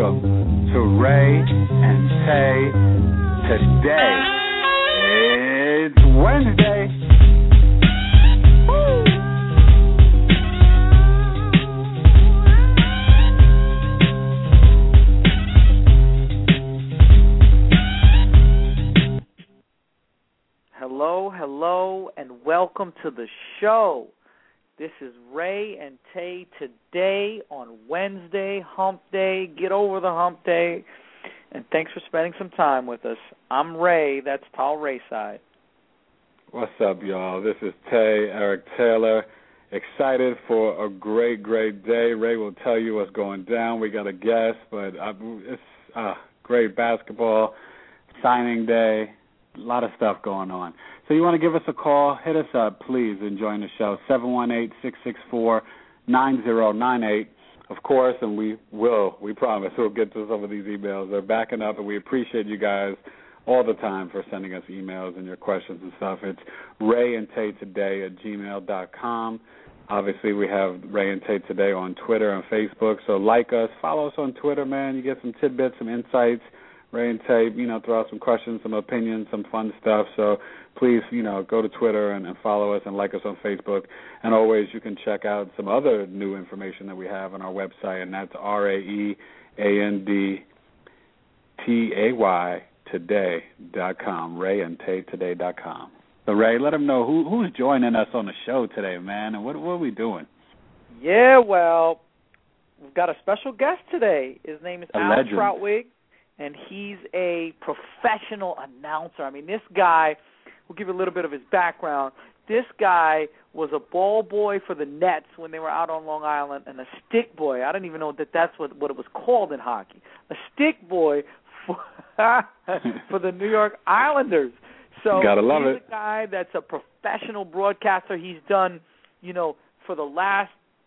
welcome to Ray and Tay today. It's Wednesday. Woo. Hello, and welcome to the show. This is Ray and Tay today on Wednesday, Hump Day. Get over the Hump Day, and thanks for spending some time with us. I'm Ray, that's Tall Rayside. What's up, y'all? This is Tay, Eric Taylor. Excited for a great day. Ray will tell you what's going down. We got a guest, but it's great basketball, signing day, a lot of stuff going on. So you want to give us a call, hit us up, please, and join the show, 718-664-9098. Of course, and we promise we'll get to some of these emails. They're backing up, and we appreciate you guys all the time for sending us emails and your questions and stuff. It's rayandtaytoday@gmail.com. Obviously, we have Ray and Tay Today on Twitter and Facebook, so like us, follow us on Twitter, man. You get some tidbits, some insights. Ray and Tay, throw out some questions, some opinions, some fun stuff. So please, go to Twitter and follow us and like us on Facebook. And always you can check out some other new information that we have on our website, and that's RAEANDTAY today.com, rayandtaytoday.com. So, Ray, let them know who's joining us on the show today, man, and what are we doing? Yeah, well, we've got a special guest today. His name is Al Trautwig. And he's a professional announcer. I mean, this guy, we'll give you a little bit of his background. This guy was a ball boy for the Nets when they were out on Long Island, and a stick boy. I didn't even know that's what it was called in hockey. A stick boy for, for the New York Islanders. So gotta love he's a guy that's a professional broadcaster. He's done, for the last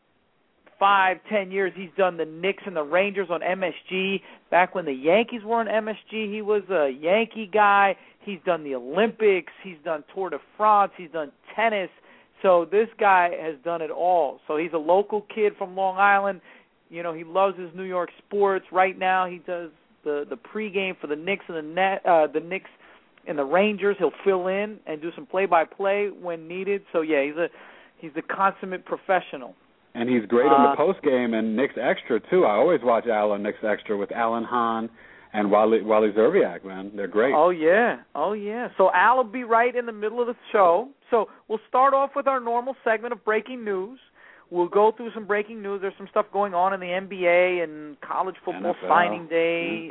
5-10 years, he's done the Knicks and the Rangers on MSG. Back when the Yankees were on MSG, he was a Yankee guy. He's done the Olympics. He's done Tour de France. He's done tennis. So this guy has done it all. So he's a local kid from Long Island. He loves his New York sports. Right now, he does the pregame for the Knicks and the Knicks and the Rangers. He'll fill in and do some play-by-play when needed. So yeah, he's a consummate professional. And he's great on the post game and Knicks Extra too. I always watch Al on Knicks Extra with Alan Hahn and Wally Zerviak, man. They're great. Oh yeah. So Al will be right in the middle of the show. So we'll start off with our normal segment of breaking news. We'll go through some breaking news. There's some stuff going on in the NBA and college football NFL. signing day,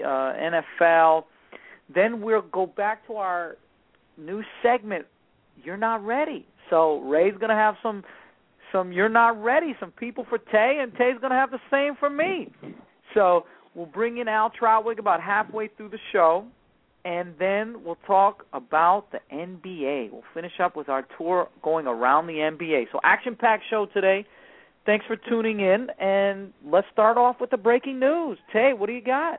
NFL. Then we'll go back to our new segment, You're Not Ready. So Ray's going to have some You're Not Ready, some people for Tay, and Tay's going to have the same for me. So we'll bring in Al Trautwig about halfway through the show, and then we'll talk about the NBA. We'll finish up with our tour going around the NBA. So action-packed show today. Thanks for tuning in, and let's start off with the breaking news. Tay, what do you got?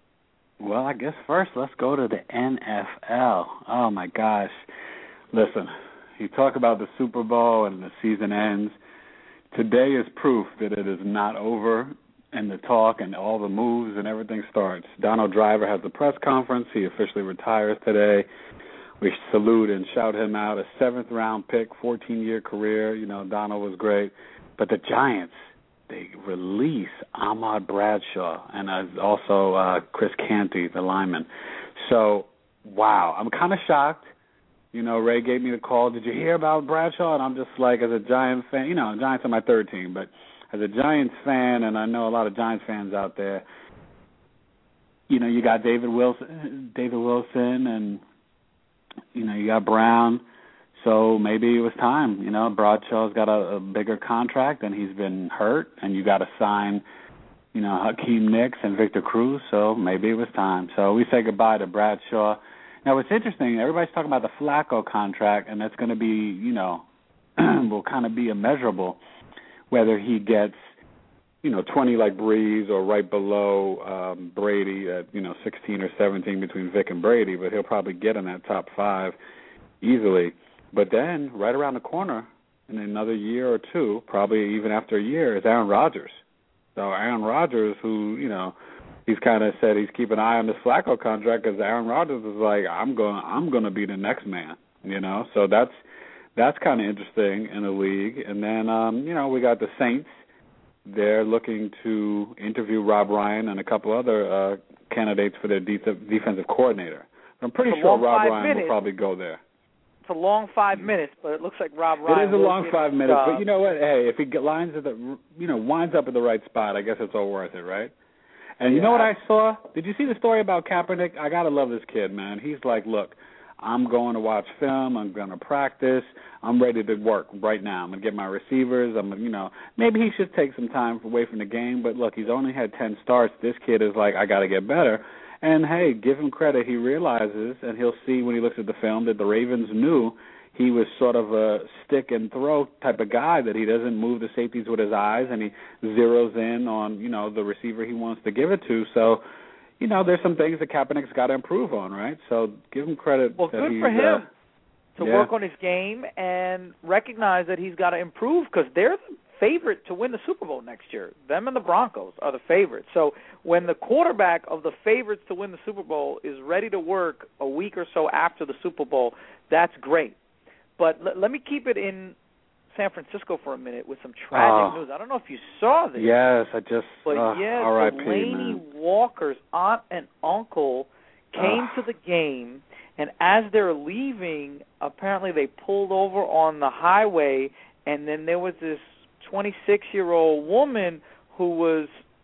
Well, I guess first let's go to the NFL. Oh, my gosh. Listen. You talk about the Super Bowl and the season ends. Today is proof that it is not over, and the talk and all the moves and everything starts. Donald Driver has a press conference. He officially retires today. We salute and shout him out. A 7th-round pick, 14-year career. Donald was great. But the Giants, they release Ahmad Bradshaw and also Chris Canty, the lineman. So, wow, I'm kind of shocked. Ray gave me the call. Did you hear about Bradshaw? And I'm just like, as a Giants fan, Giants are my third team, but as a Giants fan, and I know a lot of Giants fans out there, you got David Wilson, and, you got Brown. So maybe it was time. Bradshaw's got a bigger contract, and he's been hurt, and you got to sign, Hakeem Nicks and Victor Cruz. So maybe it was time. So we say goodbye to Bradshaw. Now, what's interesting, everybody's talking about the Flacco contract, and that's going to be, will kind of be immeasurable, whether he gets, 20 like Breeze or right below Brady at, 16 or 17 between Vic and Brady, but he'll probably get in that top 5 easily. But then, right around the corner, in another year or two, probably even after a year, is Aaron Rodgers. So Aaron Rodgers, who, he's kind of said he's keeping an eye on this Flacco contract because Aaron Rodgers is like, I'm going to be the next man, you know. So that's kind of interesting in the league. And then, you know, we got the Saints. They're looking to interview Rob Ryan and a couple other candidates for their defensive coordinator. I'm pretty sure Rob Ryan will probably go there. It's a long 5 minutes, but it looks like Rob Ryan. It is a long 5 minutes, but you know what? Hey, if he winds up at the right spot, I guess it's all worth it, right? And you know what I saw? Did you see the story about Kaepernick? I gotta love this kid, man. He's like, look, I'm going to watch film. I'm going to practice. I'm ready to work right now. I'm going to get my receivers. Maybe he should take some time away from the game. But, look, he's only had 10 starts. This kid is like, I got to get better. And, hey, give him credit. He realizes, and he'll see when he looks at the film, that the Ravens knew he was sort of a stick-and-throw type of guy, that he doesn't move the safeties with his eyes, and he zeroes in on, you know, the receiver he wants to give it to. So, you know, there's some things that Kaepernick's got to improve on, right? So give him credit. Well, good for him to work on his game and recognize that he's got to improve, because they're the favorite to win the Super Bowl next year. Them and the Broncos are the favorites. So when the quarterback of the favorites to win the Super Bowl is ready to work a week or so after the Super Bowl, that's great. But let me keep it in San Francisco for a minute with some tragic news. I don't know if you saw this. Yes, Delaney Walker's aunt and uncle came to the game, and as they're leaving, apparently they pulled over on the highway, and then there was this 26-year-old woman who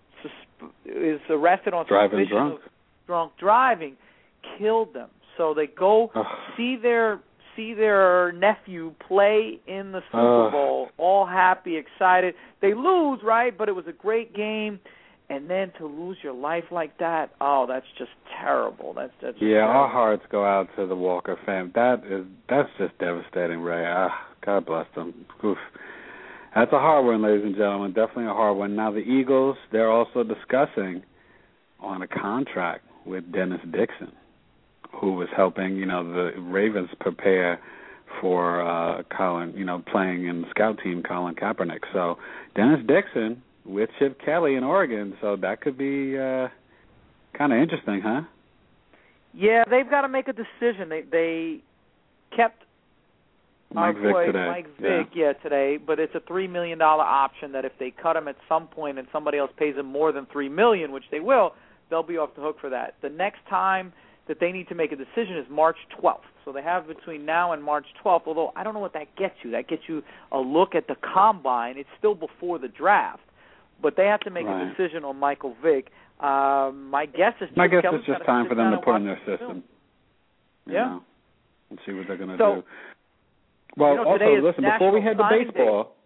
is arrested on suspicion of drunk driving, killed them. So they go see their nephew play in the Super Bowl, all happy, excited. They lose, right? But it was a great game. And then to lose your life like that, that's just terrible. That's terrible. Our hearts go out to the Walker family. That's just devastating, Ray. God bless them. Oof. That's a hard one, ladies and gentlemen. Definitely a hard one. Now the Eagles, they're also discussing on a contract with Dennis Dixon, who was helping, you know, the Ravens prepare for playing in the scout team, Colin Kaepernick. So Dennis Dixon with Chip Kelly in Oregon, so that could be kind of interesting, huh? Yeah, they've got to make a decision. They kept Mike Vick today, but it's a $3 million option that if they cut him at some point and somebody else pays him more than $3 million, which they will, they'll be off the hook for that. The next time that they need to make a decision is March 12th. So they have between now and March 12th, although I don't know what that gets you. That gets you a look at the combine. It's still before the draft. But they have to make a decision on Michael Vick. My guess is it's just time for them to put in their system. Yeah. And see what they're going to do. Well, also, listen, before we head to baseball,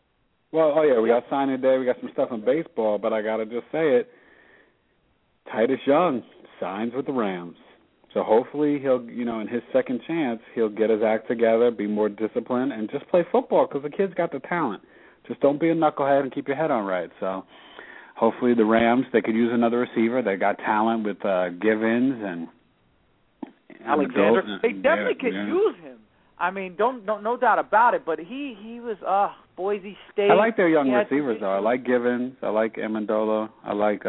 we got signing day. We got some stuff in baseball, but I got to just say it. Titus Young signs with the Rams. So hopefully he'll, in his second chance, he'll get his act together, be more disciplined, and just play football because the kid's got the talent. Just don't be a knucklehead and keep your head on right. So hopefully the Rams, they could use another receiver. They got talent with Givens and Alexander. They definitely could use him. I mean, no doubt about it. But he was Boise State. I like their young receivers though. I like Givens. I like Amendola. I like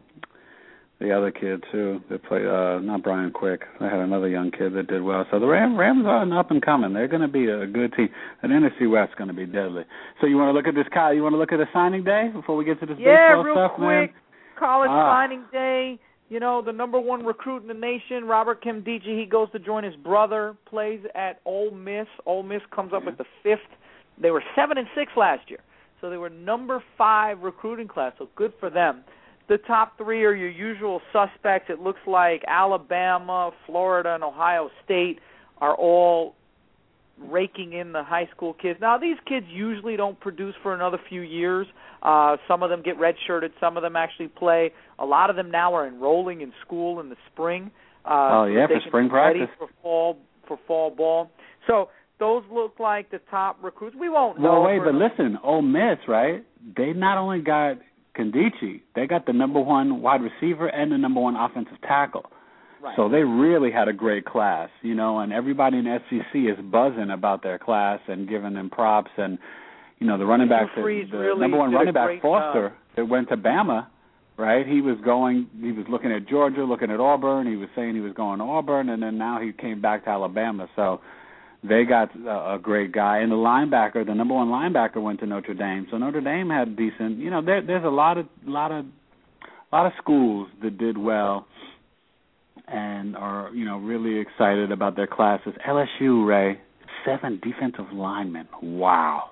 the other kid too that played, not Brian Quick. They had another young kid that did well. So the Rams are an up and coming. They're going to be a good team. And NFC West is going to be deadly. So you want to look at this, Kyle? You want to look at the signing day before we get to this baseball stuff, man? Yeah, real quick. College signing day. You know, the number one recruit in the nation, Robert Nkemdiche, he goes to join his brother, plays at Ole Miss. Ole Miss comes up with the 5th. They were 7-6 last year. So they were number 5 recruiting class, so good for them. The top 3 are your usual suspects. It looks like Alabama, Florida, and Ohio State are all raking in the high school kids. Now, these kids usually don't produce for another few years. Some of them get redshirted. Some of them actually play. A lot of them now are enrolling in school in the spring. For spring practice. For fall ball. So those look like the top recruits. We won't know. Well, wait, but listen, Ole Miss, right? They not only got Nkemdiche, they got the number 1 wide receiver and the number 1 offensive tackle. Right. So they really had a great class, and everybody in SEC is buzzing about their class and giving them props. And, the running back, the number 1 running back, Foster, that went to Bama, right? He was looking at Georgia, looking at Auburn. He was saying he was going to Auburn, and then now he came back to Alabama. So they got a great guy. And the linebacker, the number one linebacker, went to Notre Dame. So Notre Dame had decent. There's a lot of schools that did well and are really excited about their classes. LSU, Ray, 7 defensive linemen. Wow.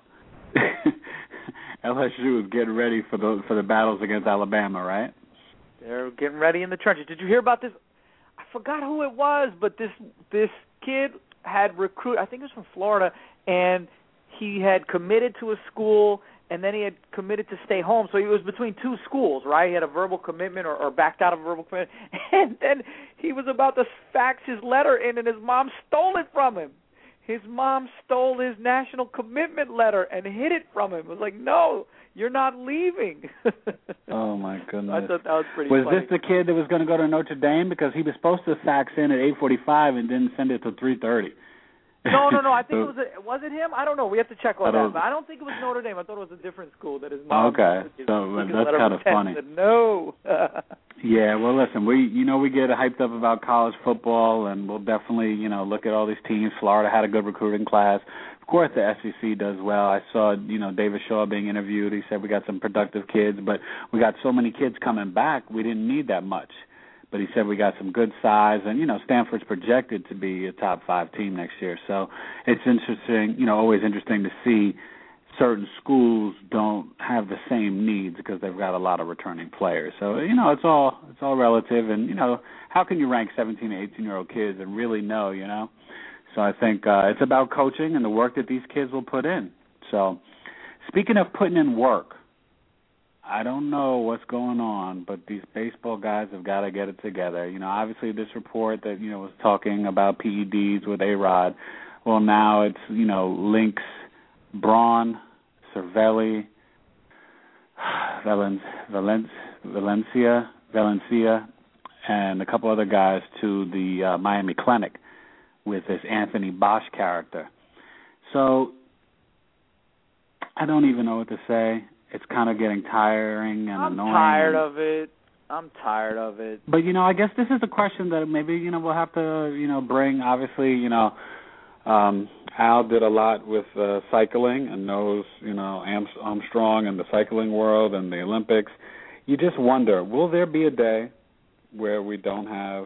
LSU is getting ready for the battles against Alabama, right? They're getting ready in the trenches. Did you hear about this? I forgot who it was, but this kid had I think it was from Florida, and he had committed to a school, and then he had committed to stay home. So he was between 2 schools, right? He had a verbal commitment or backed out of a verbal commitment, and then he was about to fax his letter in, and his mom stole it from him. His mom stole his national commitment letter and hid it from him. It was like, no, you're not leaving. Oh, my goodness. I thought that was pretty funny. Was this the kid that was going to go to Notre Dame? Because he was supposed to fax in at 8:45 and didn't send it till 3:30. No. I think was it him? I don't know. We have to check on that. But I don't think it was Notre Dame. I thought it was a different school that his mom. Okay, so that's kind of funny. Said, no. Yeah, well, listen, we get hyped up about college football, and we'll definitely look at all these teams. Florida had a good recruiting class. Of course, the SEC does well. I saw David Shaw being interviewed. He said we got some productive kids, but we got so many kids coming back, we didn't need that much. But he said we got some good size, and Stanford's projected to be a top 5 team next year. So it's interesting, always interesting to see certain schools don't have the same needs because they've got a lot of returning players. So it's all relative, and how can you rank 17 to 18-year-old kids and really know? So I think it's about coaching and the work that these kids will put in. So speaking of putting in work, I don't know what's going on, but these baseball guys have got to get it together. Obviously this report that, was talking about PEDs with A-Rod, well, now it's, Lynx, Braun, Cervelli, Valencia, and a couple other guys to the Miami Clinic with this Anthony Bosch character. So I don't even know what to say. It's kind of getting tiring and annoying. I'm tired of it. But, I guess this is a question that maybe, we'll have to, bring. Obviously, Al did a lot with cycling and knows, Armstrong and the cycling world and the Olympics. You just wonder, will there be a day where we don't have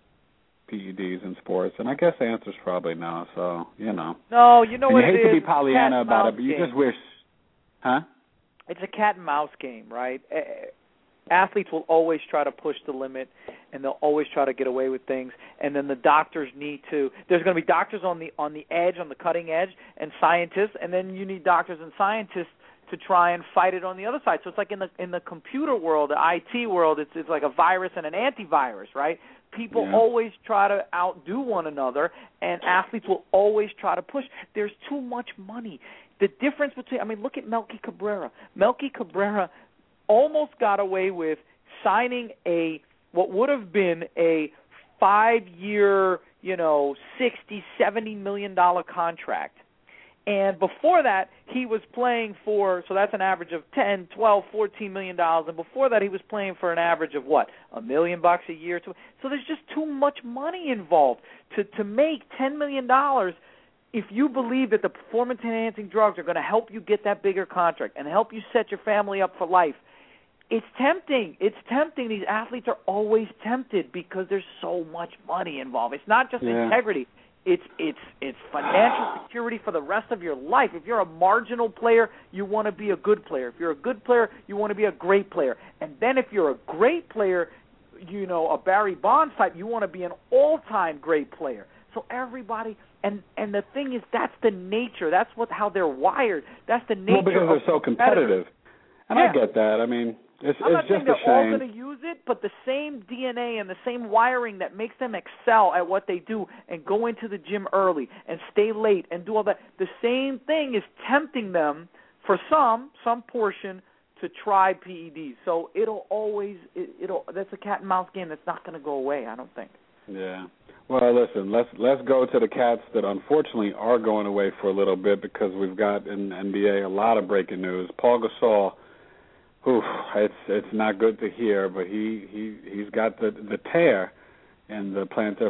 PEDs in sports? And I guess the answer is probably no. So, No, you know what it is. You hate to be Pollyanna about it, but you just wish, huh? It's a cat and mouse game, right? Athletes will always try to push the limit, and they'll always try to get away with things. And then the doctors need to. There's going to be doctors on the edge, on the cutting edge, and scientists. And then you need doctors and scientists to try and fight it on the other side. So it's like in the computer world, the IT world. It's like a virus and an antivirus, right? People always try to outdo one another, and athletes will always try to push. There's too much money. The difference between, look at Melky Cabrera. Melky Cabrera almost got away with signing what would have been a 5-year, $60, $70 million contract. And before that, he was playing for, so that's an average of $10, $12, $14 million. And before that, he was playing for an average of what, $1 million a year? So there's just too much money involved to make $10 million. If you believe that the performance-enhancing drugs are going to help you get that bigger contract and help you set your family up for life, it's tempting. It's tempting. These athletes are always tempted because there's so much money involved. It's not just integrity. It's financial security for the rest of your life. If you're a marginal player, you want to be a good player. If you're a good player, you want to be a great player. And then if you're a great player, a Barry Bonds type, you want to be an all-time great player. So everybody, and the thing is, that's the nature. That's how they're wired. That's the nature. Well, because they're so competitive. And I get that. It's I'm not saying just a they're all shame. going to use it, but the same DNA and the same wiring that makes them excel at what they do and go into the gym early and stay late and do all that, the same thing is tempting them for some portion to try PEDs. So it'll that's a cat and mouse game that's not going to go away, I don't think. Yeah. Well, listen, let's go to the cats that unfortunately are going away for a little bit because we've got in the NBA a lot of breaking news. Paul Gasol, it's not good to hear, but he's got the tear in the plantar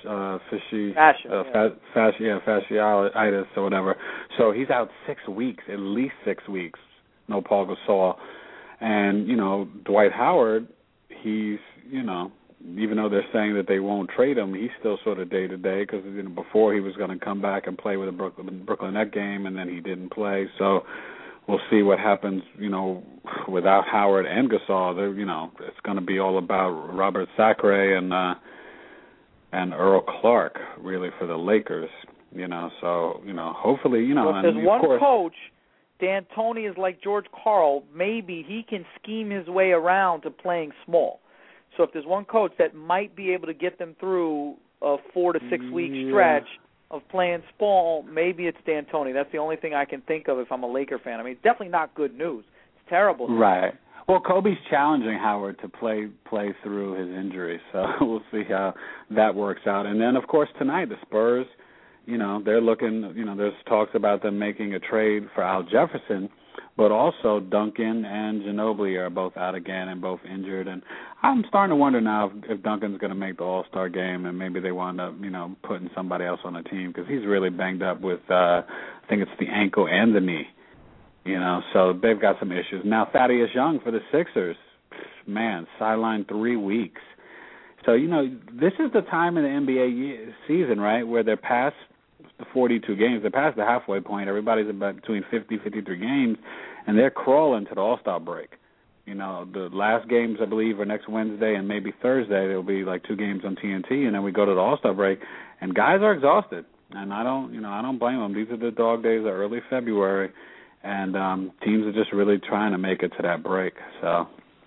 fasciitis or whatever. So he's out 6 weeks, at least 6 weeks. No Paul Gasol. And, Dwight Howard, he's, even though they're saying that they won't trade him, he's still sort of day-to-day because, before he was going to come back and play with the Brooklyn Net game, and then he didn't play. So we'll see what happens, without Howard and Gasol. It's going to be all about Robert Sacre and Earl Clark, really, for the Lakers. So, hopefully, Well, if there's one course, coach, D'Antoni is like George Karl. Maybe he can scheme his way around to playing small. So if there's one coach that might be able to get them through a 4 to 6 week stretch of playing small, maybe it's D'Antoni. That's the only thing I can think of if I'm a Laker fan. I mean, it's definitely not good news. It's terrible news. Right. Well, Kobe's challenging Howard to play through his injury, so we'll see how that works out. And then, of course, tonight the Spurs, they're looking, there's talks about them making a trade for Al Jefferson, but also Duncan and Ginobili are both out again and both injured. And I'm starting to wonder now if Duncan's going to make the All-Star game and maybe they wind up, putting somebody else on the team because he's really banged up with, I think it's the ankle and the knee. So they've got some issues. Now, Thaddeus Young for the Sixers, man, sidelined 3 weeks. So, this is the time in the NBA season, right, where they're past the 42 games. They're past the halfway point. Everybody's about between 50, 53 games, and they're crawling to the All-Star break. The last games, I believe, are next Wednesday and maybe Thursday. There'll be like 2 games on TNT, and then we go to the All-Star break. And guys are exhausted, and I don't blame them. These are the dog days of early February, and teams are just really trying to make it to that break. So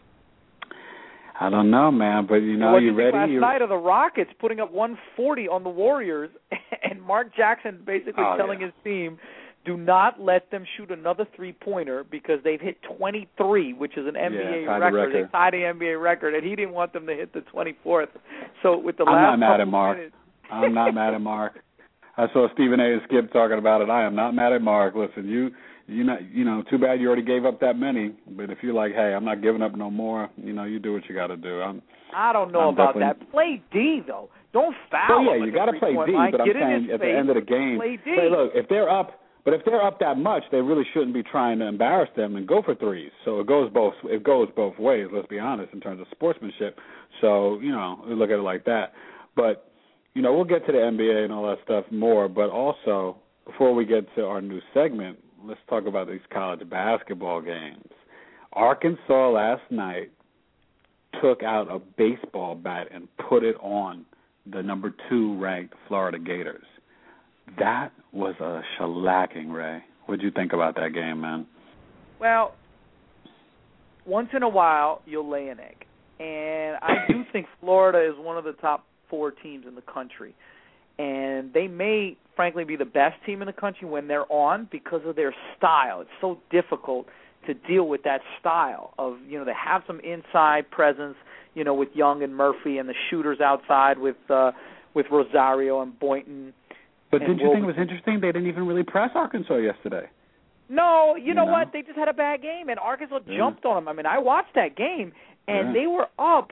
I don't know, man, but you ready? Last night of the Rockets putting up 140 on the Warriors, and Mark Jackson basically telling his team, do not let them shoot another three-pointer because they've hit 23, which is an NBA record. They tied the NBA record, and he didn't want them to hit the 24th. So with the I'm not mad at Mark. I'm not mad at Mark. I saw Stephen A. and Skip talking about it. I am not mad at Mark. Listen, too bad you already gave up that many. But if you're like, hey, I'm not giving up no more, you do what you got to do. I don't know about that. Play D, though. Don't foul. Well, yeah, you got to play D. But I'm saying at the end of the game, hey, look, if they're up that much, they really shouldn't be trying to embarrass them and go for threes. So it goes both ways. Let's be honest in terms of sportsmanship. So we look at it like that. But we'll get to the NBA and all that stuff more. But also, before we get to our new segment, let's talk about these college basketball games. Arkansas last night took out a baseball bat and put it on the number 2 ranked Florida Gators. That was a shellacking, Ray. What did you think about that game, man? Well, once in a while, you'll lay an egg. And I do think Florida is one of the top 4 teams in the country. And they may, frankly, be the best team in the country when they're on because of their style. It's so difficult to deal with that style of, they have some inside presence, with Young and Murphy and the shooters outside with Rosario and Boynton. But didn't you think it was interesting? They didn't even really press Arkansas yesterday. No, you know what? They just had a bad game, and Arkansas jumped on them. I mean, I watched that game, and they were up,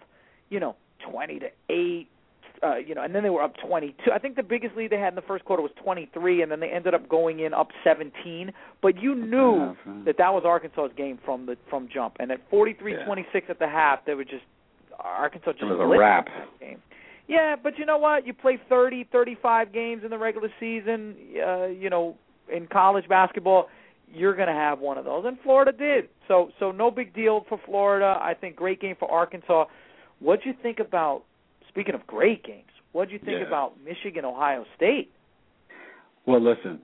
20-8. And then they were up 22. I think the biggest lead they had in the first quarter was 23, and then they ended up going in up 17. But you knew that was Arkansas's game from jump. And at 43-26 at the half, they were just Arkansas just it was a wrap. Game. Yeah, but you know what? You play 30, 35 games in the regular season. In college basketball, you're going to have one of those, and Florida did. So no big deal for Florida. I think great game for Arkansas. What'd you think about? Speaking of great games, what did you think about Michigan, Ohio State? Well, listen,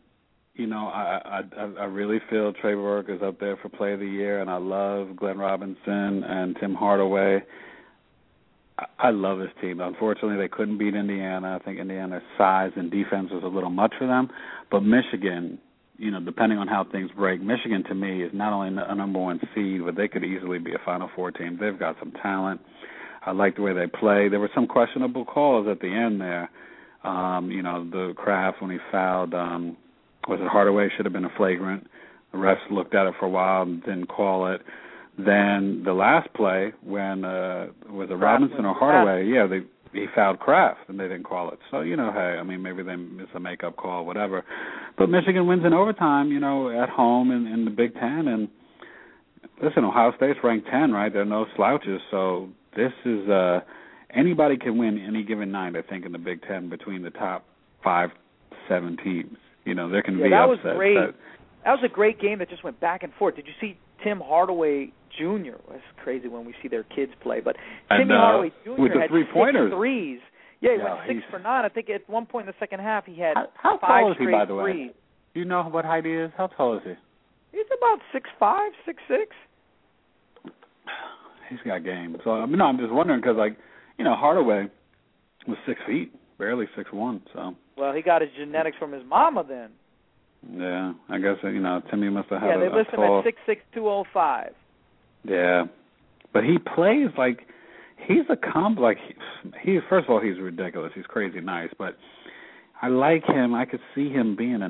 I really feel Trey Burke is up there for Play of the Year, and I love Glenn Robinson and Tim Hardaway. I love this team. Unfortunately, they couldn't beat Indiana. I think Indiana's size and defense was a little much for them. But Michigan, depending on how things break, Michigan to me is not only a number 1 seed, but they could easily be a Final Four team. They've got some talent. I like the way they play. There were some questionable calls at the end there. The Kraft when he fouled, was it Hardaway? Should have been a flagrant. The refs looked at it for a while and didn't call it. Then the last play when was it Robinson or Hardaway? Yeah, he fouled Kraft and they didn't call it. So hey, I mean maybe they missed a makeup call, whatever. But Michigan wins in overtime, at home in the Big Ten. And listen, Ohio State's ranked 10, right? They're no slouches. So this is anybody can win any given night, I think, in the Big Ten between the top 5-7 teams. There can be that upsets. Was great. That was a great game that just went back and forth. Did you see Tim Hardaway Jr.? It's crazy when we see their kids play, but Timmy Hardaway Jr. with the had 3-pointers. 6 threes. Yeah, he went 6 for 9. I think at one point in the second half he had how 5 tall is he, straight by the way? threes. Do you know what height he is? How tall is he? He's about 6'5", 6'6". He's got game. So I'm just wondering because Hardaway was 6 feet, barely 6'1". So. Well, he got his genetics from his mama then. Yeah, I guess Timmy must have had they list him tall... at 6'6", 205. Yeah, but he plays like he's a he's first of all he's ridiculous. He's crazy nice, but I like him. I could see him being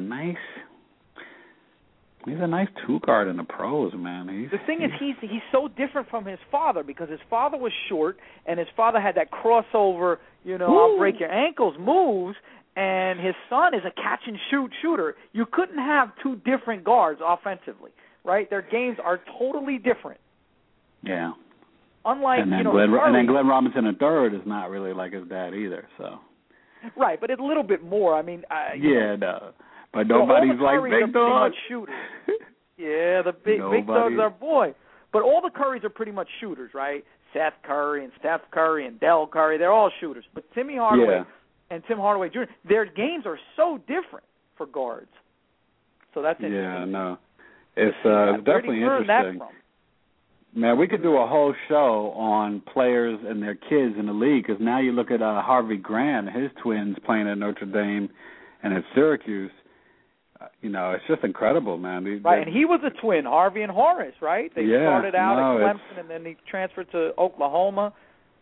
He's a nice two-guard in the pros, man. The thing is, he's so different from his father because his father was short, and his father had that crossover, I'll break your ankles moves, and his son is a catch-and-shoot shooter. You couldn't have two different guards offensively, right? Their games are totally different. Yeah. Unlike, and then Glenn Robinson III is not really like his dad either, so. Right, but it's a little bit more. I mean, no. But nobody's like Big Dog. Shooters. Yeah, the Big Dog's our boy. But all the Currys are pretty much shooters, right? Seth Curry and Steph Curry and Del Curry, they're all shooters. But Timmy Hardaway and Tim Hardaway Jr., their games are so different for guards. So that's interesting. Yeah, no. It's definitely interesting. That from? Man, we could do a whole show on players and their kids in the league because now you look at Harvey Grant, his twins playing at Notre Dame and at Syracuse. It's just incredible, man. And he was a twin, Harvey and Horace, right? They started out at Clemson, and then he transferred to Oklahoma.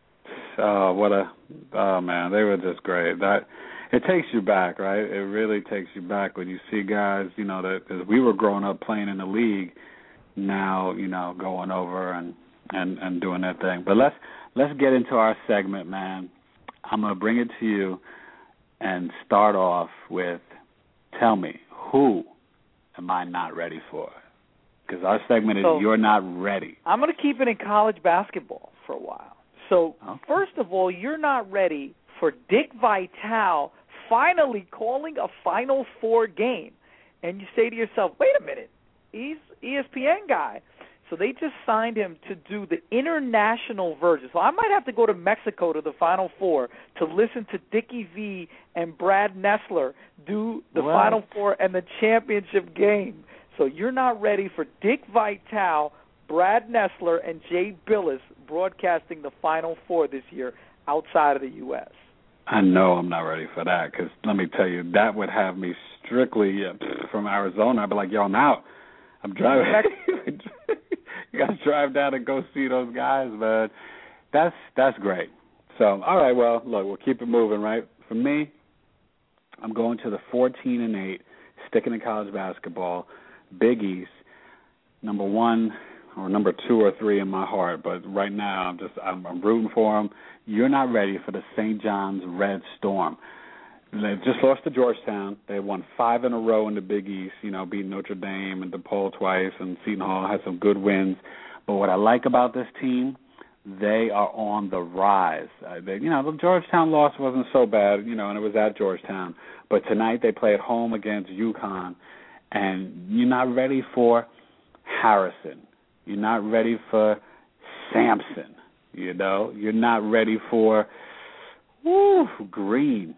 Man, they were just great. It takes you back, right? It really takes you back when you see guys, that because we were growing up playing in the league, now, going over and doing their thing. But let's get into our segment, man. I'm going to bring it to you and start off with, tell me, who am I not ready for? Because our segment is You're Not Ready. I'm going to keep it in college basketball for a while. So, First of all, you're not ready for Dick Vitale finally calling a Final Four game. And you say to yourself, wait a minute, he's ESPN guy. So they just signed him to do the international version. So I might have to go to Mexico to the Final Four to listen to Dickie V and Brad Nessler do the Final Four and the championship game. So you're not ready for Dick Vitale, Brad Nessler, and Jay Billis broadcasting the Final Four this year outside of the U.S. I know I'm not ready for that because let me tell you, that would have me strictly from Arizona. I'd be like, I'm out. I'm driving. You got to drive down and go see those guys, man. That's great. So, all right, well, look, we'll keep it moving, right? For me, I'm going to the 14-8, sticking to college basketball, Big East, number 1 or number 2 or 3 in my heart. But right now, I'm rooting for them. You're not ready for the St. John's Red Storm. They just lost to Georgetown. They won 5 in a row in the Big East, beating Notre Dame and DePaul twice, and Seton Hall had some good wins. But what I like about this team, they are on the rise. The Georgetown loss wasn't so bad, and it was at Georgetown. But tonight they play at home against UConn, and you're not ready for Harrison. You're not ready for Sampson. You're not ready for Green.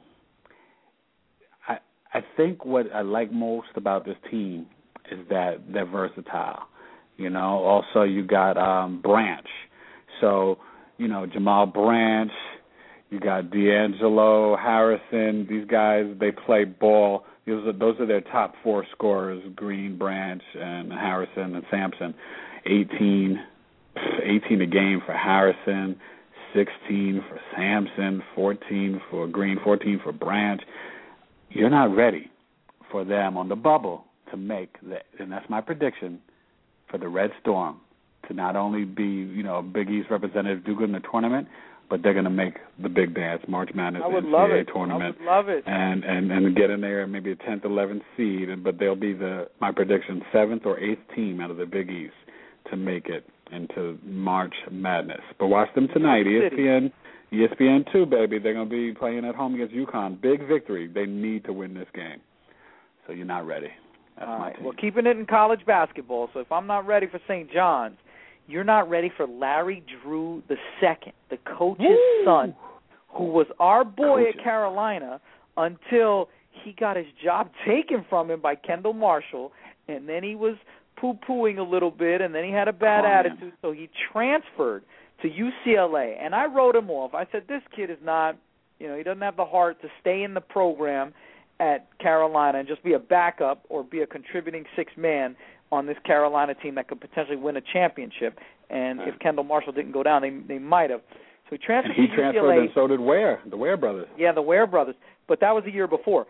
I think what I like most about this team is that they're versatile. Also you got Branch. So, Jamal Branch, you got D'Angelo, Harrison. These guys, they play ball. Those are their top 4 scorers, Green, Branch, and Harrison and Sampson. 18 a game for Harrison, 16 for Sampson, 14 for Green, 14 for Branch. You're not ready for them on the bubble to make and that's my prediction, for the Red Storm to to not only be, a Big East representative, do good in the tournament, but they're going to make the big dance, March Madness NCAA tournament. I would love it. And get in there, maybe a 10th, 11th seed, but they'll be my prediction, 7th or 8th team out of the Big East to make it into March Madness. But watch them tonight, ESPN 2, baby. They're going to be playing at home against UConn. Big victory. They need to win this game. So you're not ready. That's my team. Well, keeping it in college basketball, so if I'm not ready for St. John's, you're not ready for Larry Drew II, the coach's son, who was our boy at Carolina until he got his job taken from him by Kendall Marshall, and then he was poo-pooing a little bit, and then he had a bad attitude, so he transferred to UCLA. And I wrote him off. I said, this kid is not, he doesn't have the heart to stay in the program at Carolina and just be a backup or be a contributing six-man on this Carolina team that could potentially win a championship. And if Kendall Marshall didn't go down, they might have. So he transferred to UCLA. Transferred, and so did the Ware brothers. Yeah, the Ware brothers. But that was the year before.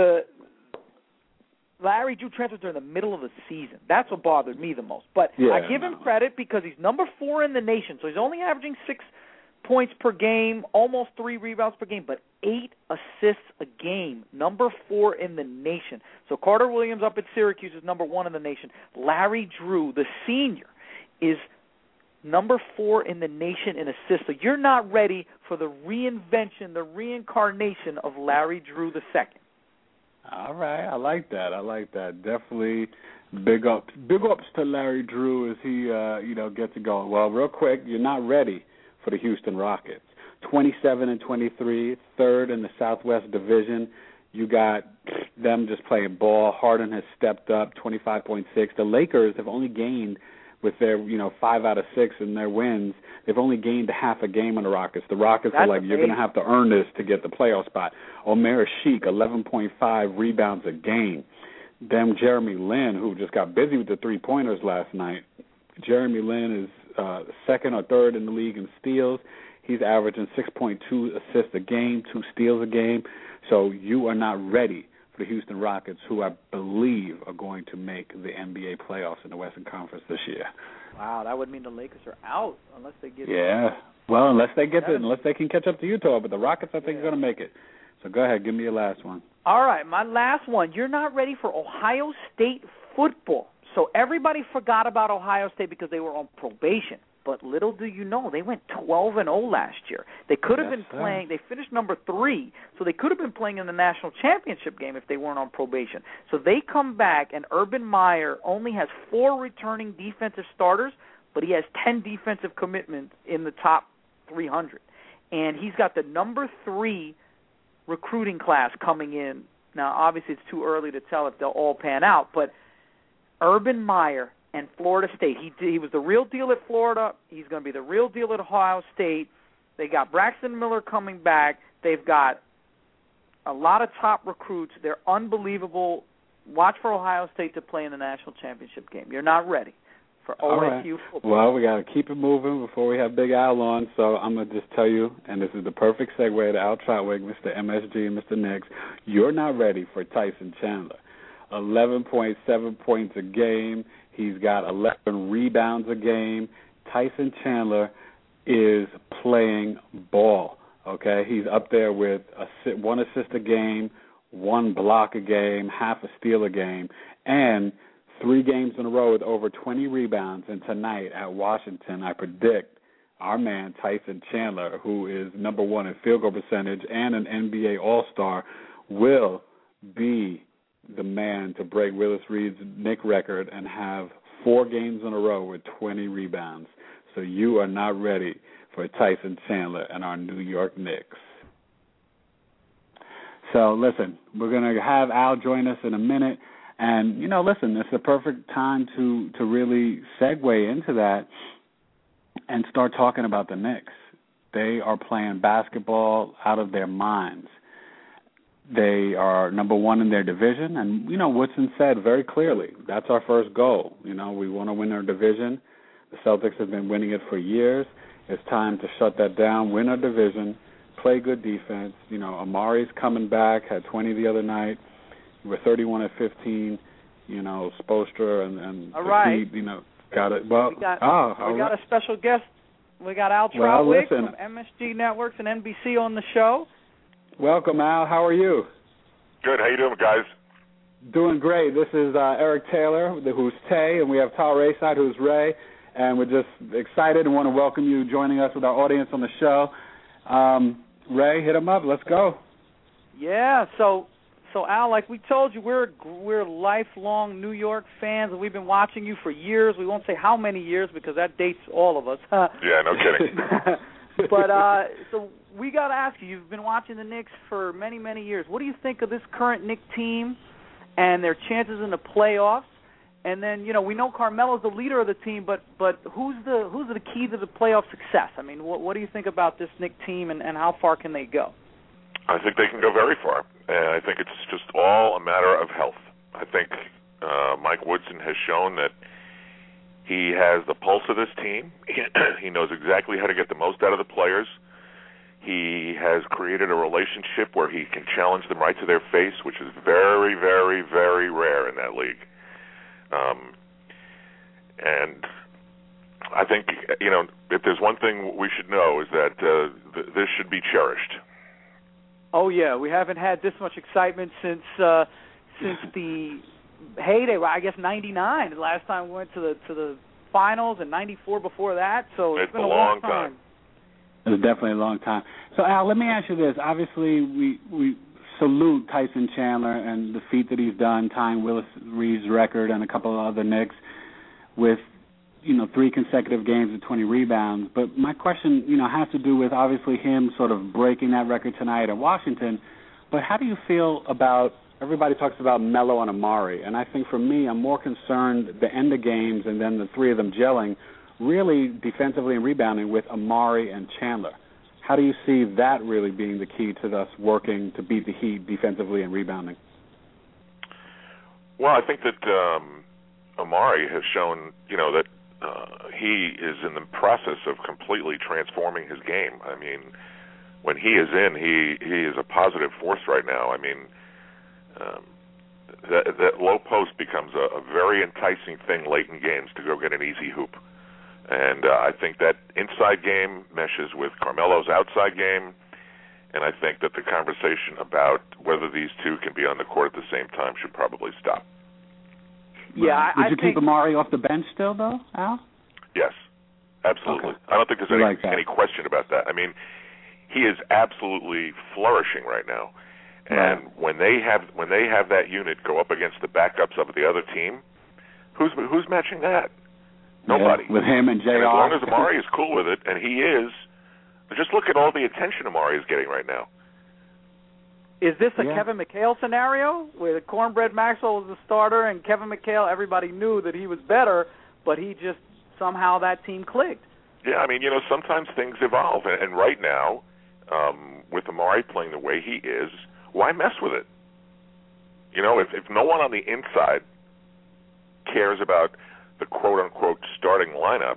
Larry Drew transferred during the middle of the season. That's what bothered me the most. But I give him credit because he's number 4 in the nation. So he's only averaging 6 points per game, almost 3 rebounds per game, but 8 assists a game, number 4 in the nation. So Carter Williams up at Syracuse is number 1 in the nation. Larry Drew, the senior, is number 4 in the nation in assists. So you're not ready for the reinvention, the reincarnation of Larry Drew II. All right, I like that. Definitely big ups to Larry Drew as he gets it going. Well, real quick, you're not ready for the Houston Rockets. 27-23, third in the Southwest Division. You got them just playing ball. Harden has stepped up, 25.6. The Lakers have only gained, with their 5 out of 6 in their wins, they've only gained half a game on the Rockets. The Rockets are like, you're going to have to earn this to get the playoff spot. Omer Sheik, 11.5 rebounds a game. Then Jeremy Lin, who just got busy with the three-pointers last night. Jeremy Lin is second or third in the league in steals. He's averaging 6.2 assists a game, 2 steals a game. So you are not ready for the Houston Rockets, who I believe are going to make the NBA playoffs in the Western Conference this year. Wow, that would mean the Lakers are out unless they get well, unless they can catch up to Utah. But the Rockets, I think, are going to make it. So go ahead, give me your last one. All right, my last one. You're not ready for Ohio State football. So everybody forgot about Ohio State because they were on probation. But little do you know, they went 12-0 last year. They could have been playing. They finished number 3, so they could have been playing in the national championship game if they weren't on probation. So they come back, and Urban Meyer only has 4 returning defensive starters, but he has 10 defensive commitments in the top 300. And he's got the number 3 recruiting class coming in. Now, obviously, it's too early to tell if they'll all pan out, but Urban Meyer and Florida State. He was the real deal at Florida. He's going to be the real deal at Ohio State. They got Braxton Miller coming back. They've got a lot of top recruits. They're unbelievable. Watch for Ohio State to play in the national championship game. You're not ready for OSU football. Well, we got to keep it moving before we have Big Al on. So I'm going to just tell you, and this is the perfect segue to Al Trautwig, Mr. MSG, and Mr. Nix. You're not ready for Tyson Chandler. 11.7 points a game. He's got 11 rebounds a game. Tyson Chandler is playing ball, okay? He's up there with 1 assist a game, 1 block a game, half a steal a game, and 3 games in a row with over 20 rebounds. And tonight at Washington, I predict our man Tyson Chandler, who is number 1 in field goal percentage and an NBA All-Star, will be the man to break Willis Reed's Knick record and have 4 games in a row with 20 rebounds. So you are not ready for Tyson Chandler and our New York Knicks. So listen, we're going to have Al join us in a minute. And, listen, it's the perfect time to really segue into that and start talking about the Knicks. They are playing basketball out of their minds. They are number 1 in their division, and, Woodson said very clearly, that's our first goal. We want to win our division. The Celtics have been winning it for years. It's time to shut that down, win our division, play good defense. Amari's coming back, had 20 the other night. We're 31 at 15. Spoelstra and all right. Heat, Got it. Well, we got a special guest. We got Al Trautwig from MSG Networks and NBC on the show. Welcome, Al. How are you? Good. How you doing, guys? Doing great. This is Eric Taylor, who's Tay, and we have Tal Rayside, who's Ray, and we're just excited and want to welcome you joining us with our audience on the show. Ray, hit them up. Let's go. Yeah. So Al, like we told you, we're lifelong New York fans, and we've been watching you for years. We won't say how many years because that dates all of us. Yeah, no kidding. But so we got to ask you, you've been watching the Knicks for many, many years. What do you think of this current Knicks team and their chances in the playoffs? And then, you know, we know Carmelo's the leader of the team, but who's the key to the playoff success? I mean, what do you think about this Knicks team and how far can they go? I think they can go very far, and I think it's just all a matter of health. I think Mike Woodson has shown that he has the pulse of this team. He knows exactly how to get the most out of the players. He has created a relationship where he can challenge them right to their face, which is very, very, very rare in that league. And I think, you know, if there's one thing we should know is that this should be cherished. Oh yeah, we haven't had this much excitement since the heyday. Well, I guess '99, the last time we went to the finals, and '94 before that. So it's been a long time. It was definitely a long time. So Al, let me ask you this. Obviously, we salute Tyson Chandler and the feat that he's done, tying Willis Reed's record and a couple of other Knicks with, you know, 3 consecutive games with 20 rebounds. But my question, you know, has to do with obviously him sort of breaking that record tonight at Washington. But how do you feel about, everybody talks about Melo and Amari, and I think for me, I'm more concerned the end of games and then the 3 of them gelling, really defensively and rebounding with Amari and Chandler. How do you see that really being the key to us working to beat the Heat defensively and rebounding? Well, I think that Amari has shown, you know, that he is in the process of completely transforming his game. I mean, when he is in, he is a positive force right now. I mean, that low post becomes a very enticing thing late in games to go get an easy hoop. And I think that inside game meshes with Carmelo's outside game, and I think that the conversation about whether these two can be on the court at the same time should probably stop. Yeah, Would you keep Amari off the bench still, though, Al? Yes, absolutely. Okay. I don't think there's any question about that. I mean, he is absolutely flourishing right now, and when they have that unit go up against the backups of the other team, who's matching that? Nobody. Yeah, with him and J.R. And as long as Amari is cool with it, and he is, just look at all the attention Amari is getting right now. Is this a Kevin McHale scenario where Cornbread Maxwell was the starter and Kevin McHale, everybody knew that he was better, but he just somehow that team clicked? Yeah, I mean, you know, sometimes things evolve, and right now, with Amari playing the way he is, why mess with it? You know, if no one on the inside cares about the quote-unquote starting lineup,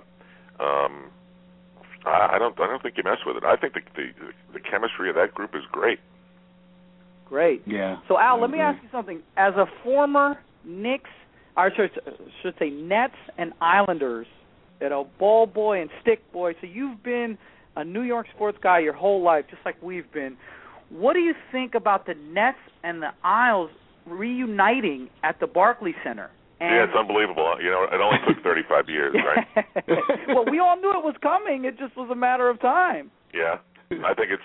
I don't think you mess with it. I think the chemistry of that group is great. Great. Yeah. So, Al, let me ask you something. As a former Knicks, or should say Nets and Islanders, you know, ball boy and stick boy, so you've been a New York sports guy your whole life, just like we've been. What do you think about the Nets and the Isles reuniting at the Barclays Center? Yeah, it's unbelievable. You know, it only took 35 years, right? Well, we all knew it was coming. It just was a matter of time. Yeah, I think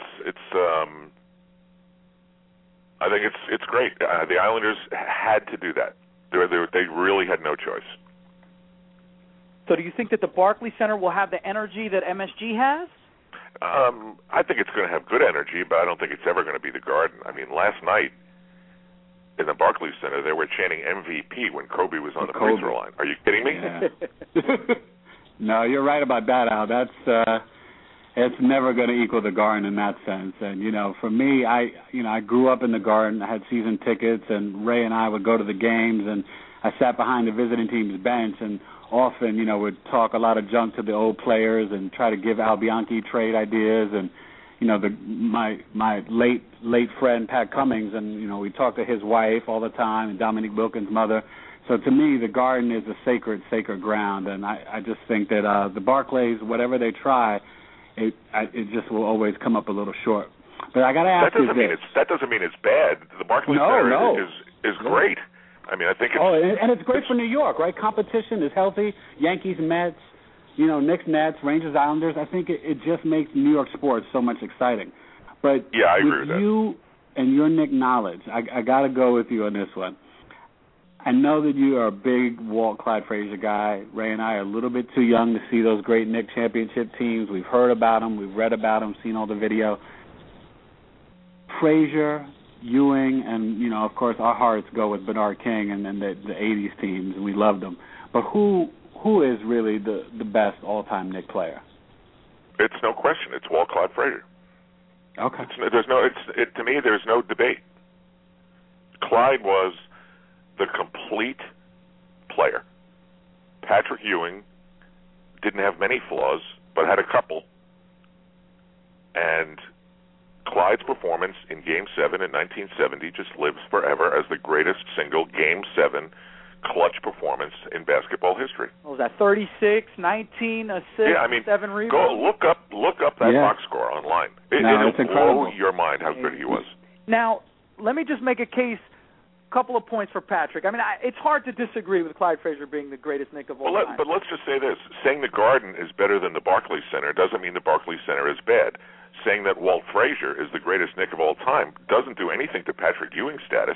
it's great. The Islanders had to do that. They really had no choice. So, do you think that the Barclays Center will have the energy that MSG has? I think it's going to have good energy, but I don't think it's ever going to be the Garden. I mean, last night in the Barclays Center, they were chanting MVP when Kobe was on the free throw line. Are you kidding me? Yeah. No, you're right about that, Al. That's it's never going to equal the Garden in that sense. And you know, for me, I grew up in the Garden. I had season tickets, and Ray and I would go to the games, and I sat behind the visiting team's bench, and often, you know, would talk a lot of junk to the old players and try to give Al Bianchi trade ideas, and you know, my late friend Pat Cummings, and you know, we talked to his wife all the time, and Dominique Wilkins' mother. So to me, the Garden is a sacred ground, and I just think that the Barclays, whatever they try, it just will always come up a little short. But I got to ask you this. That doesn't mean it's bad. The Barclays Center is great. I mean, I think it's... and it's great for New York, right? Competition is healthy. Yankees, Mets, Knicks, Nets, Rangers, Islanders. I think it just makes New York sports so much exciting. But yeah, I agree with that. You and your Knick knowledge, I got to go with you on this one. I know that you are a big Walt Clyde Frazier guy. Ray and I are a little bit too young to see those great Knick championship teams. We've heard about them. We've read about them, seen all the video. Frazier, Ewing, and, of course, our hearts go with Bernard King and the 80s teams, and we loved them. But who is really the best all-time Knick player? It's no question. It's Walt Clyde Frazier. Okay. To me, there's no debate. Clyde was the complete player. Patrick Ewing didn't have many flaws, but had a couple. And Clyde's performance in Game 7 in 1970 just lives forever as the greatest single Game 7 clutch performance in basketball history. What was that, 36, 19 assists, 7 rebounds? Go look up that box score online. It'll blow your mind how good he was. Now, let me just make a case. Couple of points for Patrick. I mean, it's hard to disagree with Clyde Frazier being the greatest Knick of all time. But let's just say this. Saying the Garden is better than the Barclays Center doesn't mean the Barclays Center is bad. Saying that Walt Frazier is the greatest Knick of all time doesn't do anything to Patrick Ewing's status.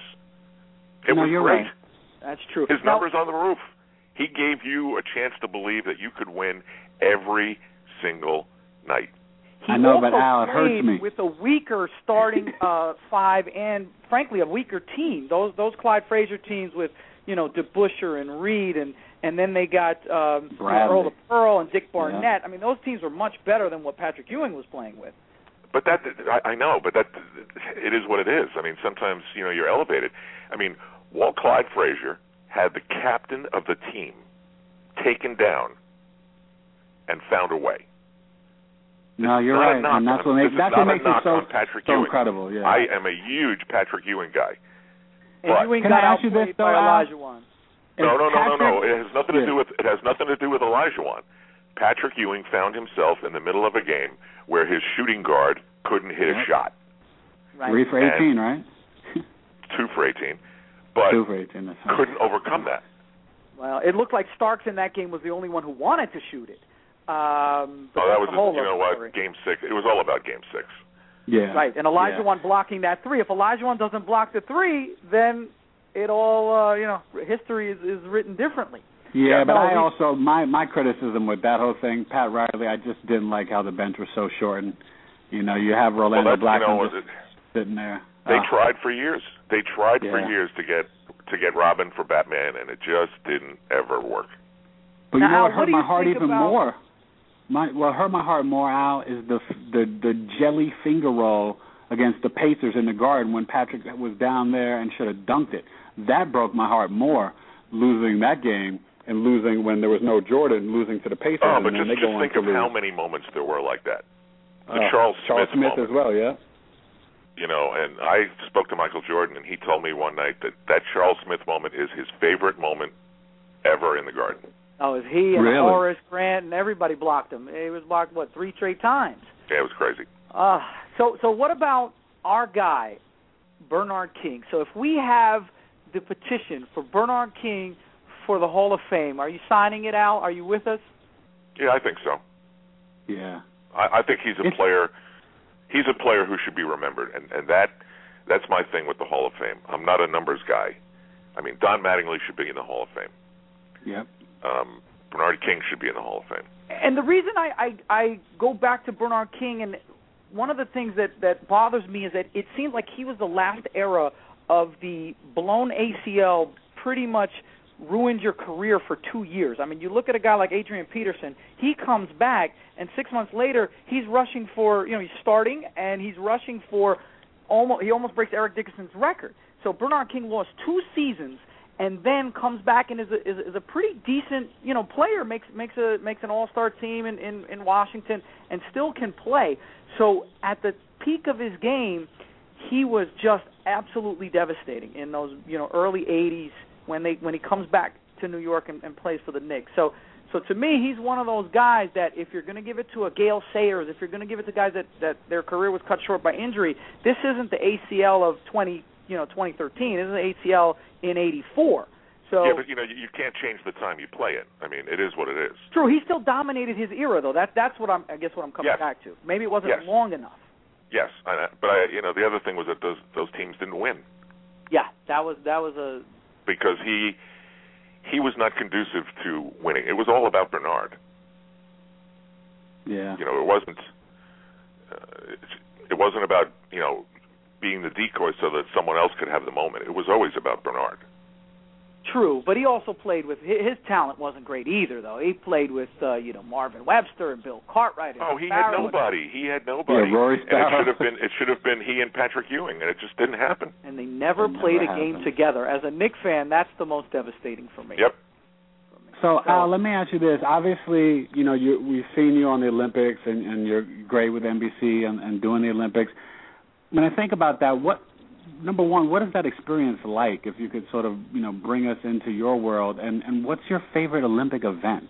It was you're great. Right. That's true. His numbers on the roof. He gave you a chance to believe that you could win every single night. I know, but Al, it hurts me. With a weaker starting five and, frankly, a weaker team. Those Clyde Frazier teams with, DeBusschere and Reed, and then they got Earl the Pearl and Dick Barnett. Yeah. I mean, those teams were much better than what Patrick Ewing was playing with. But I know, but it is what it is. I mean, sometimes, you're elevated. I mean, Walt Clyde Frazier had the captain of the team taken down and found a way. No, you're right, and that's what makes it so incredible. Yeah, I am a huge Patrick Ewing guy. And Ewing got outplayed by Olajuwon. No. It has nothing to do with Olajuwon. Patrick Ewing found himself in the middle of a game where his shooting guard couldn't hit a shot. Right. 3 for 18, right? 2 for 18, but 2 for 18, that's right. Couldn't overcome that. Well, it looked like Starks in that game was the only one who wanted to shoot it. That was Game 6. It was all about Game 6. Yeah. Right, and Olajuwon blocking that 3. If Olajuwon doesn't block the 3, then it all, history is written differently. Yeah, but I also, my criticism with that whole thing, Pat Riley, I just didn't like how the bench was so shortened. You have Rolando Blackman just sitting there. They tried for years. They tried for years to get Robin for Batman, and it just didn't ever work. But what hurt my heart even more? What hurt my heart more, Al, is the jelly finger roll against the Pacers in the Garden when Patrick was down there and should have dunked it. That broke my heart more, losing that game and losing when there was no Jordan, losing to the Pacers. Oh, but just think of how many moments there were like that. The Charles Smith moment. As well, yeah. And I spoke to Michael Jordan, and he told me one night that Charles Smith moment is his favorite moment ever in the Garden. Oh, it was he and Horace Grant and everybody blocked him. He was blocked, 3 straight times? Yeah, it was crazy. So what about our guy, Bernard King? So if we have the petition for Bernard King for the Hall of Fame, are you signing it, Al? Are you with us? Yeah, I think so. Yeah. I think he's a player. He's a player who should be remembered, and that's my thing with the Hall of Fame. I'm not a numbers guy. I mean, Don Mattingly should be in the Hall of Fame. Yep. Bernard King should be in the Hall of Fame. And the reason I go back to Bernard King, and one of the things that bothers me is that it seems like he was the last era of the blown ACL pretty much ruined your career for 2 years. I mean, you look at a guy like Adrian Peterson, he comes back, and 6 months later, he's rushing for, he's starting, and he's rushing for he almost breaks Eric Dickerson's record. So Bernard King lost 2 seasons and then comes back and is a pretty decent, player, makes an all-star team in Washington and still can play. So at the peak of his game, he was just absolutely devastating in those, early 80s when he comes back to New York and plays for the Knicks. So to me, he's one of those guys that if you're going to give it to a Gale Sayers, if you're going to give it to guys that their career was cut short by injury, this isn't the ACL of 2013. This is the ACL in '84. So, yeah, but you can't change the time you play it. I mean, it is what it is. True, he still dominated his era, though. That's what I'm coming back to. Maybe it wasn't long enough. Yes, but the other thing was that those teams didn't win. Yeah, that was a because he was not conducive to winning. It was all about Bernard. Yeah. It wasn't about being the decoy so that someone else could have the moment. It was always about Bernard. True, but he also played with his talent wasn't great either, though. He played with Marvin Webster and Bill Cartwright. And he had nobody. Yeah, Rory Sparrow. And it should have been he and Patrick Ewing, and it just didn't happen. And they never played a game together. As a Knicks fan, that's the most devastating for me. Yep. So Al, let me ask you this. Obviously, we've seen you on the Olympics, and you're great with NBC and doing the Olympics. When I think about that, number one, what is that experience like, if you could sort of, bring us into your world, and what's your favorite Olympic event?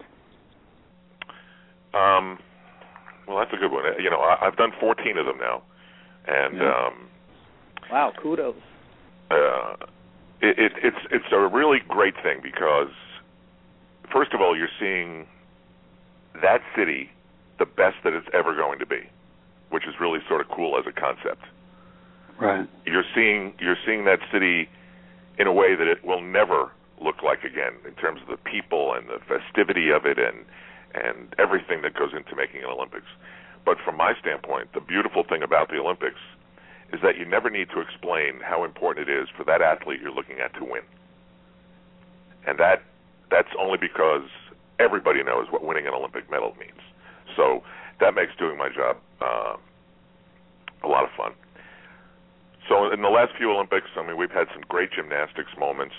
Well, that's a good one. I've done 14 of them now, and wow, kudos. It's a really great thing because, first of all, you're seeing that city the best that it's ever going to be, which is really sort of cool as a concept. Right. You're seeing that city in a way that it will never look like again in terms of the people and the festivity of it and everything that goes into making an Olympics. But from my standpoint, the beautiful thing about the Olympics is that you never need to explain how important it is for that athlete you're looking at to win. And that's only because everybody knows what winning an Olympic medal means. So that makes doing my job a lot of fun. So in the last few Olympics, we've had some great gymnastics moments,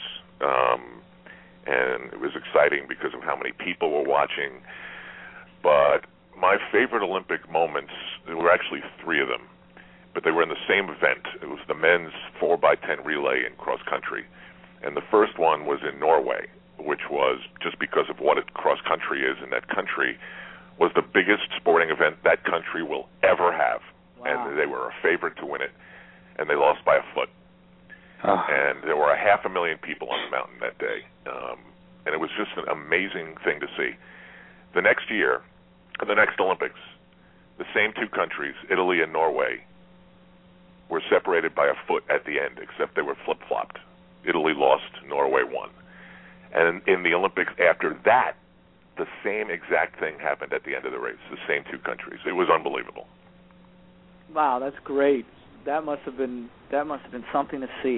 and it was exciting because of how many people were watching. But my favorite Olympic moments, there were actually 3 of them, but they were in the same event. It was the men's 4x10 relay in cross country. And the first one was in Norway, which was, just because of what cross country is in that country, was the biggest sporting event that country will ever have. Wow. And they were a favorite to win it. And they lost by a foot. And there were 500,000 people on the mountain that day. And it was just an amazing thing to see. The next year, the next Olympics, the same 2 countries, Italy and Norway, were separated by a foot at the end, except they were flip-flopped. Italy lost, Norway won. And in the Olympics after that, the same exact thing happened at the end of the race, the same 2 countries. It was unbelievable. Wow, that's great. That must have been something to see.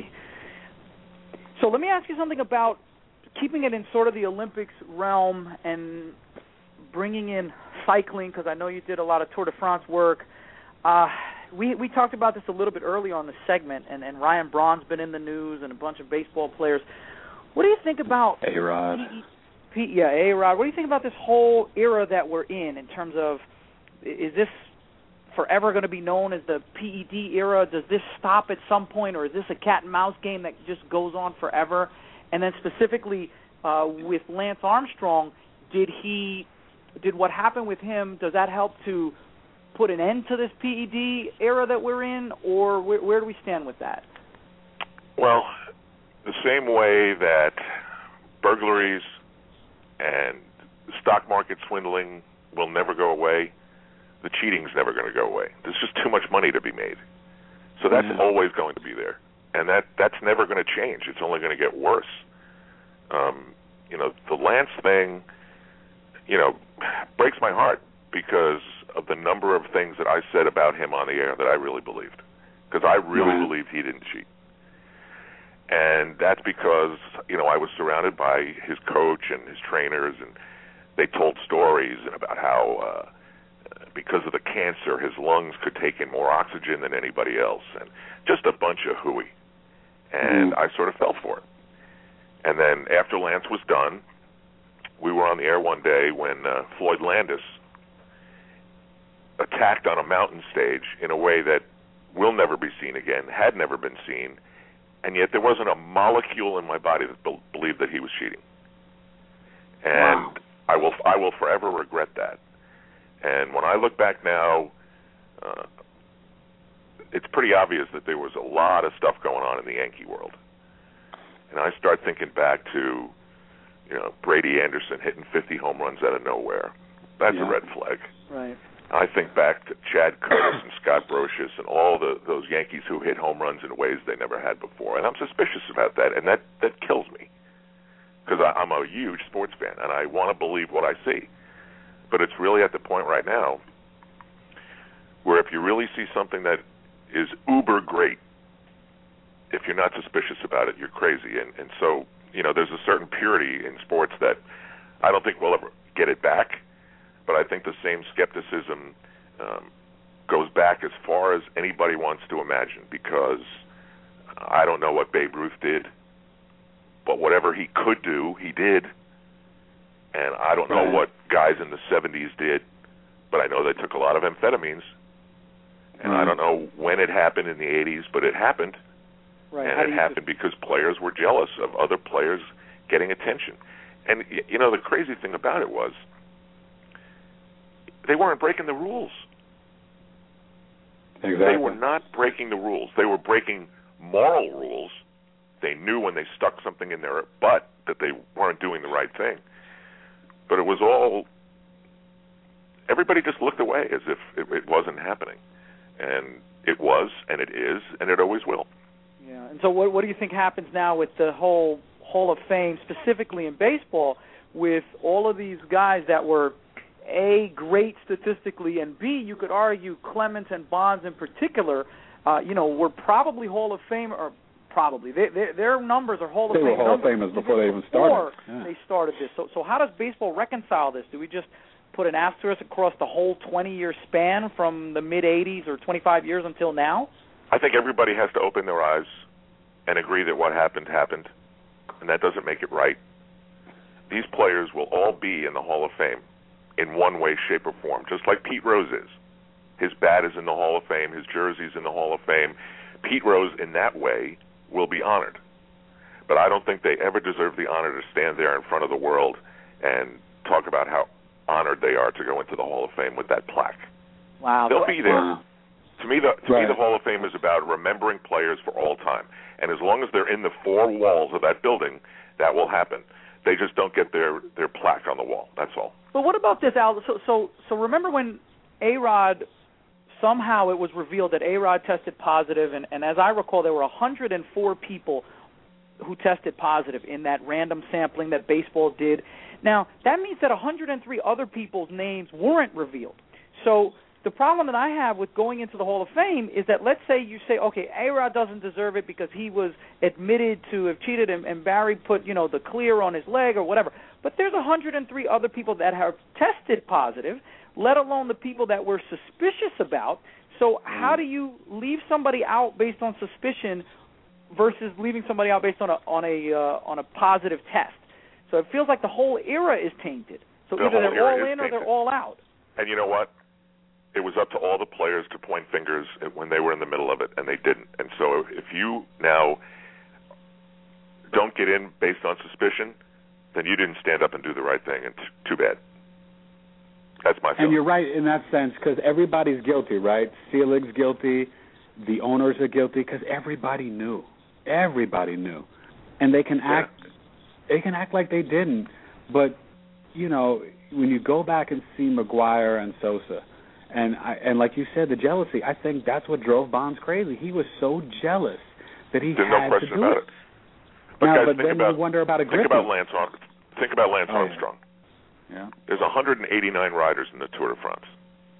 So let me ask you something about keeping it in sort of the Olympics realm and bringing in cycling, because I know you did a lot of Tour de France work. We talked about this a little bit earlier on the segment, and Ryan Braun's been in the news and a bunch of baseball players. What do you think about A-Rod? A-Rod. What do you think about this whole era that we're in terms of, is this forever going to be known as the PED era? Does this stop at some point, or is this a cat and mouse game that just goes on forever? And then specifically with Lance Armstrong, did what happened with him, does that help to put an end to this PED era that we're in, or where do we stand with that? Well, the same way that burglaries and stock market swindling will never go away, the cheating's never going to go away. There's just too much money to be made. So that's always going to be there. And that's never going to change. It's only going to get worse. The Lance thing, breaks my heart because of the number of things that I said about him on the air that I really believed. Because I really believed he didn't cheat. And that's because, I was surrounded by his coach and his trainers, and they told stories about how because of the cancer, his lungs could take in more oxygen than anybody else, and just a bunch of hooey. And I sort of fell for it. And then after Lance was done, we were on the air one day when Floyd Landis attacked on a mountain stage in a way that will never be seen again, had never been seen, and yet there wasn't a molecule in my body that believed that he was cheating. And wow. I will forever regret that. And when I look back now, it's pretty obvious that there was a lot of stuff going on in the Yankee world. And I start thinking back to, Brady Anderson hitting 50 home runs out of nowhere. That's a red flag. Right. I think back to Chad Curtis and Scott Brocious and all those Yankees who hit home runs in ways they never had before. And I'm suspicious about that, and that kills me. Because I'm a huge sports fan, and I want to believe what I see. But it's really at the point right now where if you really see something that is uber great, if you're not suspicious about it, you're crazy. And so, there's a certain purity in sports that I don't think we'll ever get it back, but I think the same skepticism goes back as far as anybody wants to imagine, because I don't know what Babe Ruth did, but whatever he could do, he did. And I don't know what guys in the 70s did, but I know they took a lot of amphetamines. And I don't know when it happened in the 80s, but it happened. Right. And it happened because players were jealous of other players getting attention. And, the crazy thing about it was they weren't breaking the rules. Exactly. They were not breaking the rules. They were breaking moral rules. They knew when they stuck something in their butt that they weren't doing the right thing. But it was all, everybody just looked away as if it wasn't happening. And it was, and it is, and it always will. Yeah. And so what do you think happens now with the whole Hall of Fame, specifically in baseball, with all of these guys that were, A, great statistically, and B, you could argue Clemens and Bonds in particular, were probably Hall of Fame, or probably. Their numbers are Hall of Fame. They were Hall of Famers before they even started. They started this. So how does baseball reconcile this? Do we just put an asterisk across the whole 20-year span from the mid-'80s or 25 years until now? I think everybody has to open their eyes and agree that what happened, and that doesn't make it right. These players will all be in the Hall of Fame in one way, shape, or form, just like Pete Rose is. His bat is in the Hall of Fame. His jersey's in the Hall of Fame. Pete Rose, in that way, will be honored. But I don't think they ever deserve the honor to stand there in front of the world and talk about how honored they are to go into the Hall of Fame with that plaque. Wow. They'll be there. Wow. To me, the Hall of Fame is about remembering players for all time. And as long as they're in the four walls of that building, that will happen. They just don't get their plaque on the wall. That's all. But what about this, Al? So remember when A-Rod, somehow it was revealed that A-Rod tested positive, and as I recall, there were 104 people who tested positive in that random sampling that baseball did. Now, that means that 103 other people's names weren't revealed. So the problem that I have with going into the Hall of Fame is that let's say you say, okay, A-Rod doesn't deserve it because he was admitted to have cheated and Barry put, the clear on his leg or whatever. But there's 103 other people that have tested positive, let alone the people that we're suspicious about. So how do you leave somebody out based on suspicion versus leaving somebody out based on a positive test? So it feels like the whole era is tainted. So either they're all in or they're all out. And you know what? It was up to all the players to point fingers when they were in the middle of it, and they didn't. And so if you now don't get in based on suspicion, then you didn't stand up and do the right thing, and too bad. That's my feeling. And you're right in that sense, because everybody's guilty, right? Selig's guilty, the owners are guilty, because everybody knew. Everybody knew. And they can act like they didn't, but, when you go back and see McGwire and Sosa, and like you said, the jealousy, I think that's what drove Bonds crazy. He was so jealous that he There's had no question to do about it. But now, guys, but then you wonder about a Griffey. Think about Lance Armstrong. Yeah. There's 189 riders in the Tour de France.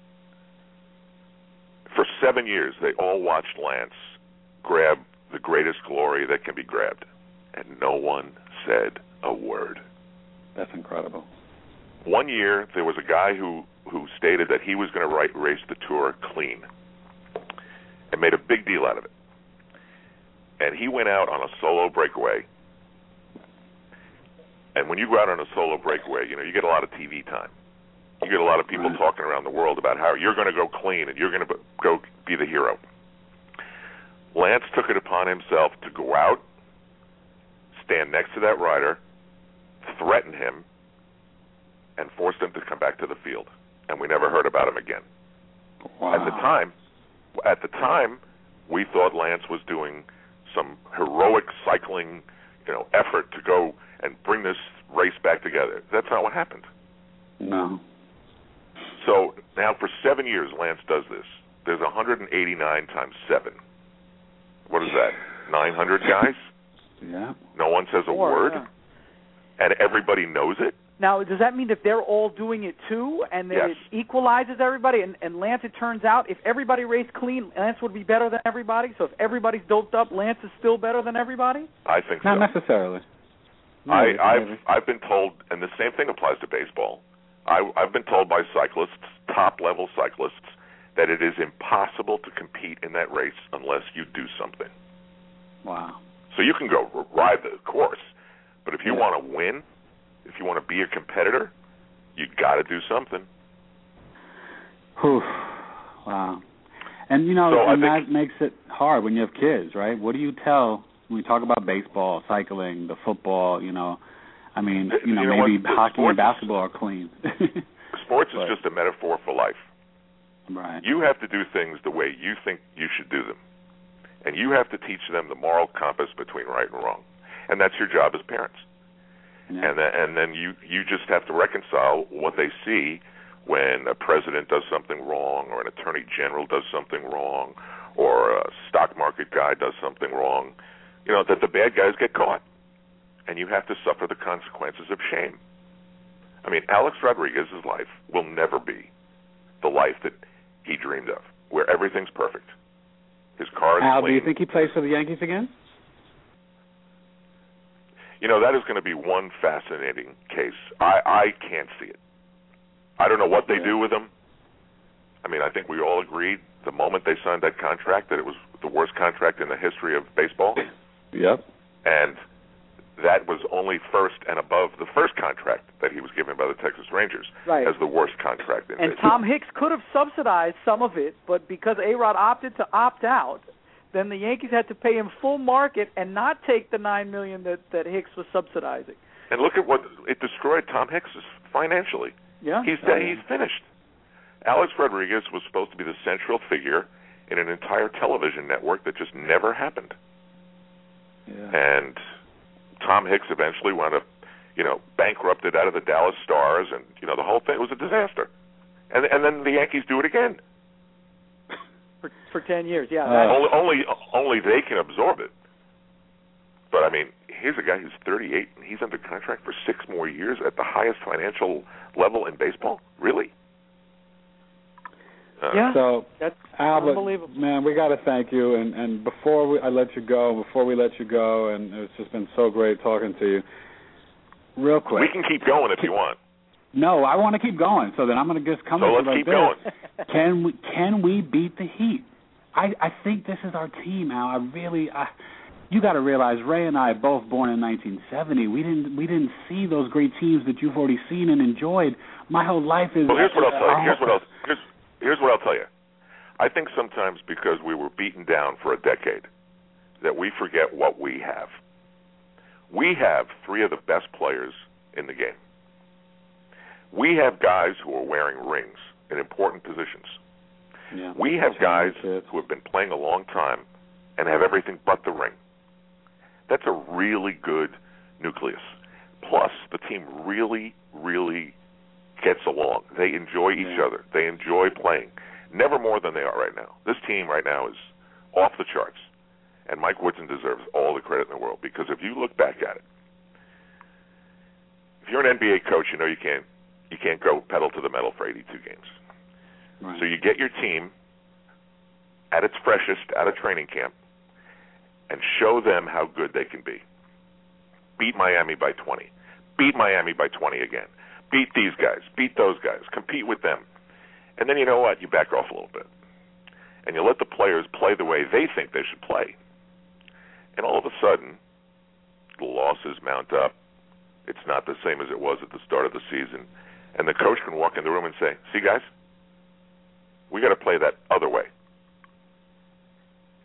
For 7 years, they all watched Lance grab the greatest glory that can be grabbed, and no one said a word. That's incredible. 1 year, there was a guy who stated that he was going to race the Tour clean and made a big deal out of it. And he went out on a solo breakaway. And when you go out on a solo breakaway, you get a lot of TV time. You get a lot of people talking around the world about how you're going to go clean and you're going to go be the hero. Lance took it upon himself to go out, stand next to that rider, threaten him, and forced him to come back to the field. And we never heard about him again. Wow. At the time, we thought Lance was doing some heroic cycling, effort to go and bring this race back together. That's not what happened. No. So now for 7 years, Lance does this. There's 189 times 7. What is that? 900 guys? Yeah. No one says a word? Yeah. And everybody knows it? Now, does that mean that they're all doing it too, and that Yes. it equalizes everybody? And Lance, it turns out, if everybody raced clean, Lance would be better than everybody. So if everybody's doped up, Lance is still better than everybody? I think so. Not necessarily. I've been told, and the same thing applies to baseball. I've been told by cyclists, top-level cyclists, that it is impossible to compete in that race unless you do something. Wow. So you can go ride the course, but if you want to win, if you want to be a competitor, you got to do something. Whew. Wow. And that makes it hard when you have kids, right? What do you tell when we talk about baseball, cycling, the football? Maybe hockey and basketball are clean. Sports is just a metaphor for life. Right. You have to do things the way you think you should do them. And you have to teach them the moral compass between right and wrong. And that's your job as parents. Yeah. And then you just have to reconcile what they see when a president does something wrong, or an attorney general does something wrong, or a stock market guy does something wrong, that the bad guys get caught. And you have to suffer the consequences of shame. I mean, Alex Rodriguez's life will never be the life that he dreamed of, where everything's perfect. His car is Al, clean. do you think he plays for the Yankees again? That is going to be one fascinating case. I can't see it. I don't know what they do with him. I mean, I think we all agreed the moment they signed that contract that it was the worst contract in the history of baseball. Yep. And that was only first and above the first contract that he was given by the Texas Rangers as the worst contract in baseball. Tom Hicks could have subsidized some of it, but because A-Rod opted to opt out, then the Yankees had to pay him full market and not take the $9 million that Hicks was subsidizing. And look at what it destroyed Tom Hicks financially. Yeah, he's finished. Alex Rodriguez was supposed to be the central figure in an entire television network that just never happened. Yeah. And Tom Hicks eventually wound up, bankrupted out of the Dallas Stars, and the whole thing was a disaster. And then the Yankees do it again. For 10 years, yeah. Only they can absorb it. But I mean, here's a guy who's 38 and he's under contract for 6 more years at the highest financial level in baseball. Really? So that's Albert, unbelievable. Man, we got to thank you. And before we let you go, and it's just been so great talking to you. Real quick, we can keep going if you want. No, I want to keep going. So then I'm going to just come. So let's keep going. Can we beat the Heat? I think this is our team, Al. You got to realize Ray and I both born in 1970. We didn't see those great teams that you've already seen and enjoyed. My whole life is. Well, here's what I'll tell you. Here's what I'll tell you. I think sometimes because we were beaten down for a decade, that we forget what we have. We have 3 of the best players in the game. We have guys who are wearing rings in important positions. Yeah, we have guys who have been playing a long time and have everything but the ring. That's a really good nucleus. Plus, the team really, really gets along. They enjoy each other. They enjoy playing. Never more than they are right now. This team right now is off the charts. And Mike Woodson deserves all the credit in the world, because if you look back at it, if you're an NBA coach, you can't go pedal to the metal for 82 games. Right. So you get your team at its freshest out of training camp and show them how good they can be. Beat Miami by 20. Beat Miami by 20 again. Beat these guys. Beat those guys. Compete with them. And then you know what? You back off a little bit. And you let the players play the way they think they should play. And all of a sudden, the losses mount up. It's not the same as it was at the start of the season. And the coach can walk in the room and say, see, guys, we got to play that other way.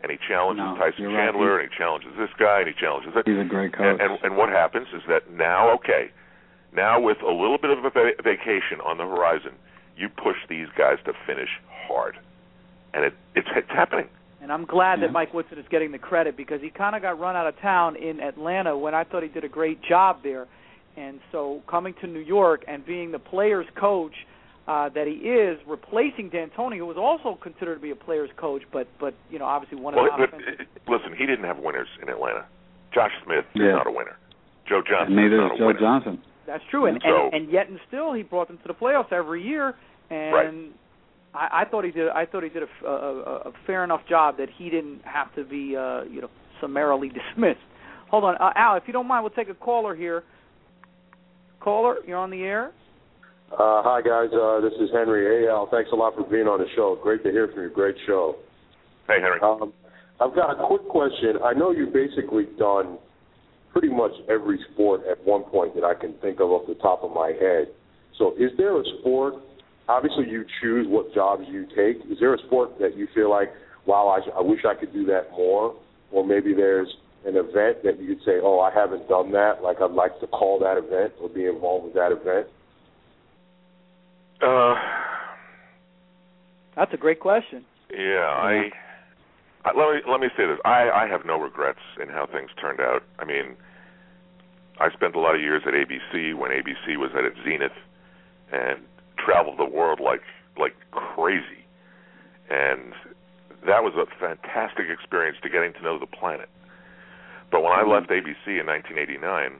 and he challenges Tyson Chandler, and he challenges this guy, and he challenges that. He's a great coach. And what happens is that now with a little bit of a vacation on the horizon, you push these guys to finish hard, and it's happening. And I'm glad that Mike Woodson is getting the credit, because he kind of got run out of town in Atlanta when I thought he did a great job there. And so coming to New York and being the players' coach that he is, replacing D'Antoni, who was also considered to be a players' coach, but obviously one of the offensive. Listen, he didn't have winners in Atlanta. Josh Smith is not a winner. Joe Johnson neither is not is a Joe winner. Johnson. That's true, and yet and still he brought them to the playoffs every year, and right. I thought he did a fair enough job that he didn't have to be summarily dismissed. Hold on, Al, if you don't mind, we'll take a caller here. Caller, you're on the air. Hi guys, this is Henry. Hey Al, thanks a lot for being on the show. Great to hear from you. Great show. Hey Henry. I've got a quick question. I know you've basically done pretty much every sport at one point that I can think of off the top of my head. So is there a sport, obviously you choose what jobs you take, is there a sport that you feel like, wow, I wish I could do that more? Or maybe there's an event that you could say, oh, I haven't done that, like I'd like to call that event or be involved with that event? That's a great question. Yeah, let me say this. I have no regrets in how things turned out. I mean, I spent a lot of years at ABC when ABC was at its zenith, and traveled the world like crazy. And that was a fantastic experience to getting to know the planet. But when I left ABC in 1989,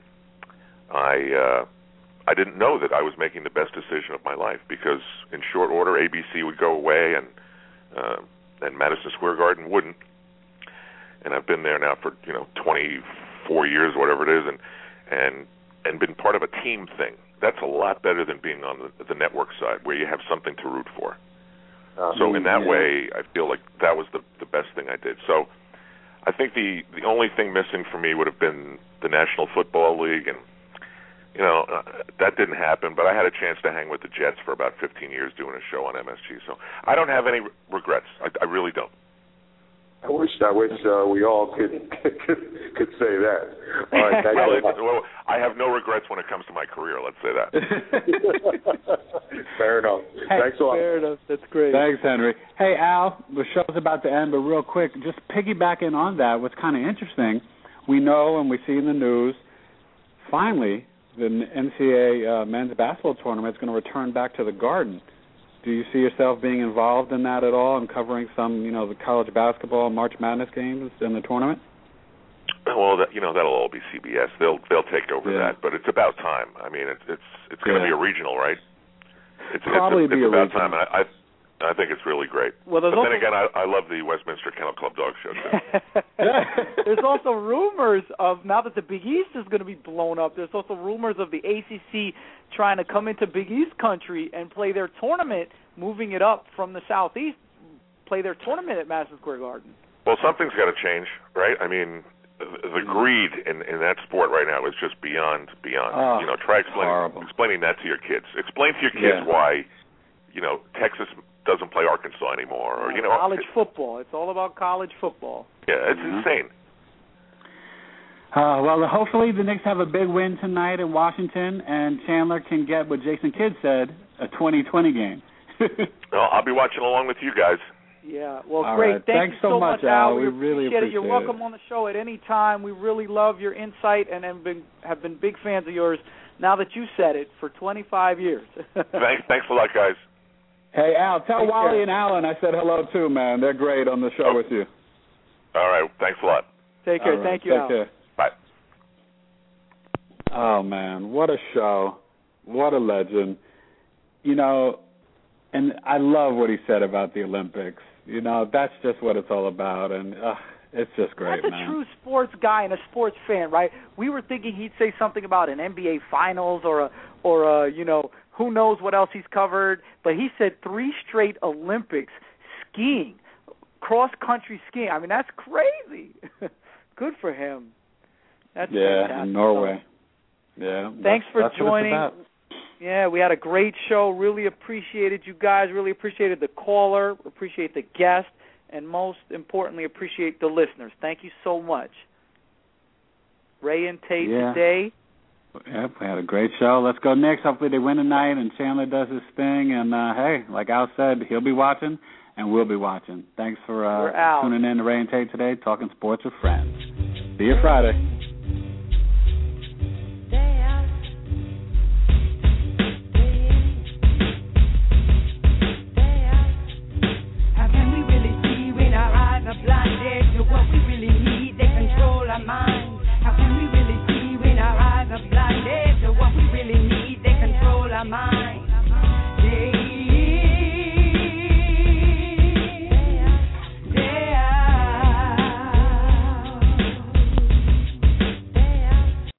I didn't know that I was making the best decision of my life, because in short order ABC would go away and Madison Square Garden wouldn't. And I've been there now for 24 years, whatever it is, and been part of a team thing. That's a lot better than being on the network side, where you have something to root for. So in that way, I feel like that was the best thing I did. So I think the only thing missing for me would have been the National Football League, and that didn't happen. But I had a chance to hang with the Jets for about 15 years doing a show on MSG. So I don't have any regrets. I really don't. I wish we all could say that. All right, well, I have no regrets when it comes to my career. Let's say that. Fair enough. Thanks a lot. Fair enough. That's great. Thanks, Henry. Hey, Al, the show's about to end, but real quick, just piggybacking on that, what's kind of interesting, we know and we see in the news, finally, the NCAA men's basketball tournament is going to return back to the Garden. Do you see yourself being involved in that at all and covering some, the college basketball March Madness games in the tournament? Well, that'll all be CBS. They'll take over that, but it's about time. I mean, it's going to be a regional, right? It's about time, and I think it's really great. Well, but then again, I love the Westminster Kennel Club Dog Show too. There's also rumors of, now that the Big East is going to be blown up, there's also rumors of the ACC trying to come into Big East country and play their tournament, moving it up from the Southeast, play their tournament at Madison Square Garden. Well, something's got to change, right? I mean, the greed in that sport right now is just beyond. Try explaining that to your kids. Explain to your kids why, Texas doesn't play Arkansas anymore, or college football. It's all about college football. Yeah, it's insane. Well, hopefully the Knicks have a big win tonight in Washington, and Chandler can get what Jason Kidd said, a 20-20 game. Well, I'll be watching along with you guys. Yeah, well, all great. Right. Thanks so much, Al. We really appreciate it. You're welcome on the show at any time. We really love your insight and have been big fans of yours now that you said it for 25 years. Thanks a lot, guys. Hey, Al, tell Wally and Alan I said hello, too, man. They're great on the show with you. All right. Thanks a lot. Take care. Right. Thank you, Al. Care. Bye. Oh, man, what a show. What a legend. And I love what he said about the Olympics. That's just what it's all about, and it's just great, man. That's a true sports guy and a sports fan, right? We were thinking he'd say something about an NBA Finals or who knows what else he's covered, but he said 3 straight Olympics, skiing, cross-country skiing. I mean, that's crazy. Good for him. That's fantastic. Norway. Yeah. Thanks for joining. Yeah, we had a great show. Really appreciated you guys. Really appreciated the caller. Appreciate the guest. and most importantly, appreciate the listeners. Thank you so much. Ray and Tate today. Yep, we had a great show. Let's go Knicks. Hopefully they win tonight and Chandler does his thing. And, hey, like Al said, he'll be watching and we'll be watching. Thanks for tuning in to Ray and Tate today, talking sports with friends. See you Friday. How can we really see when our eyes are blinded to what we really need? They control our minds.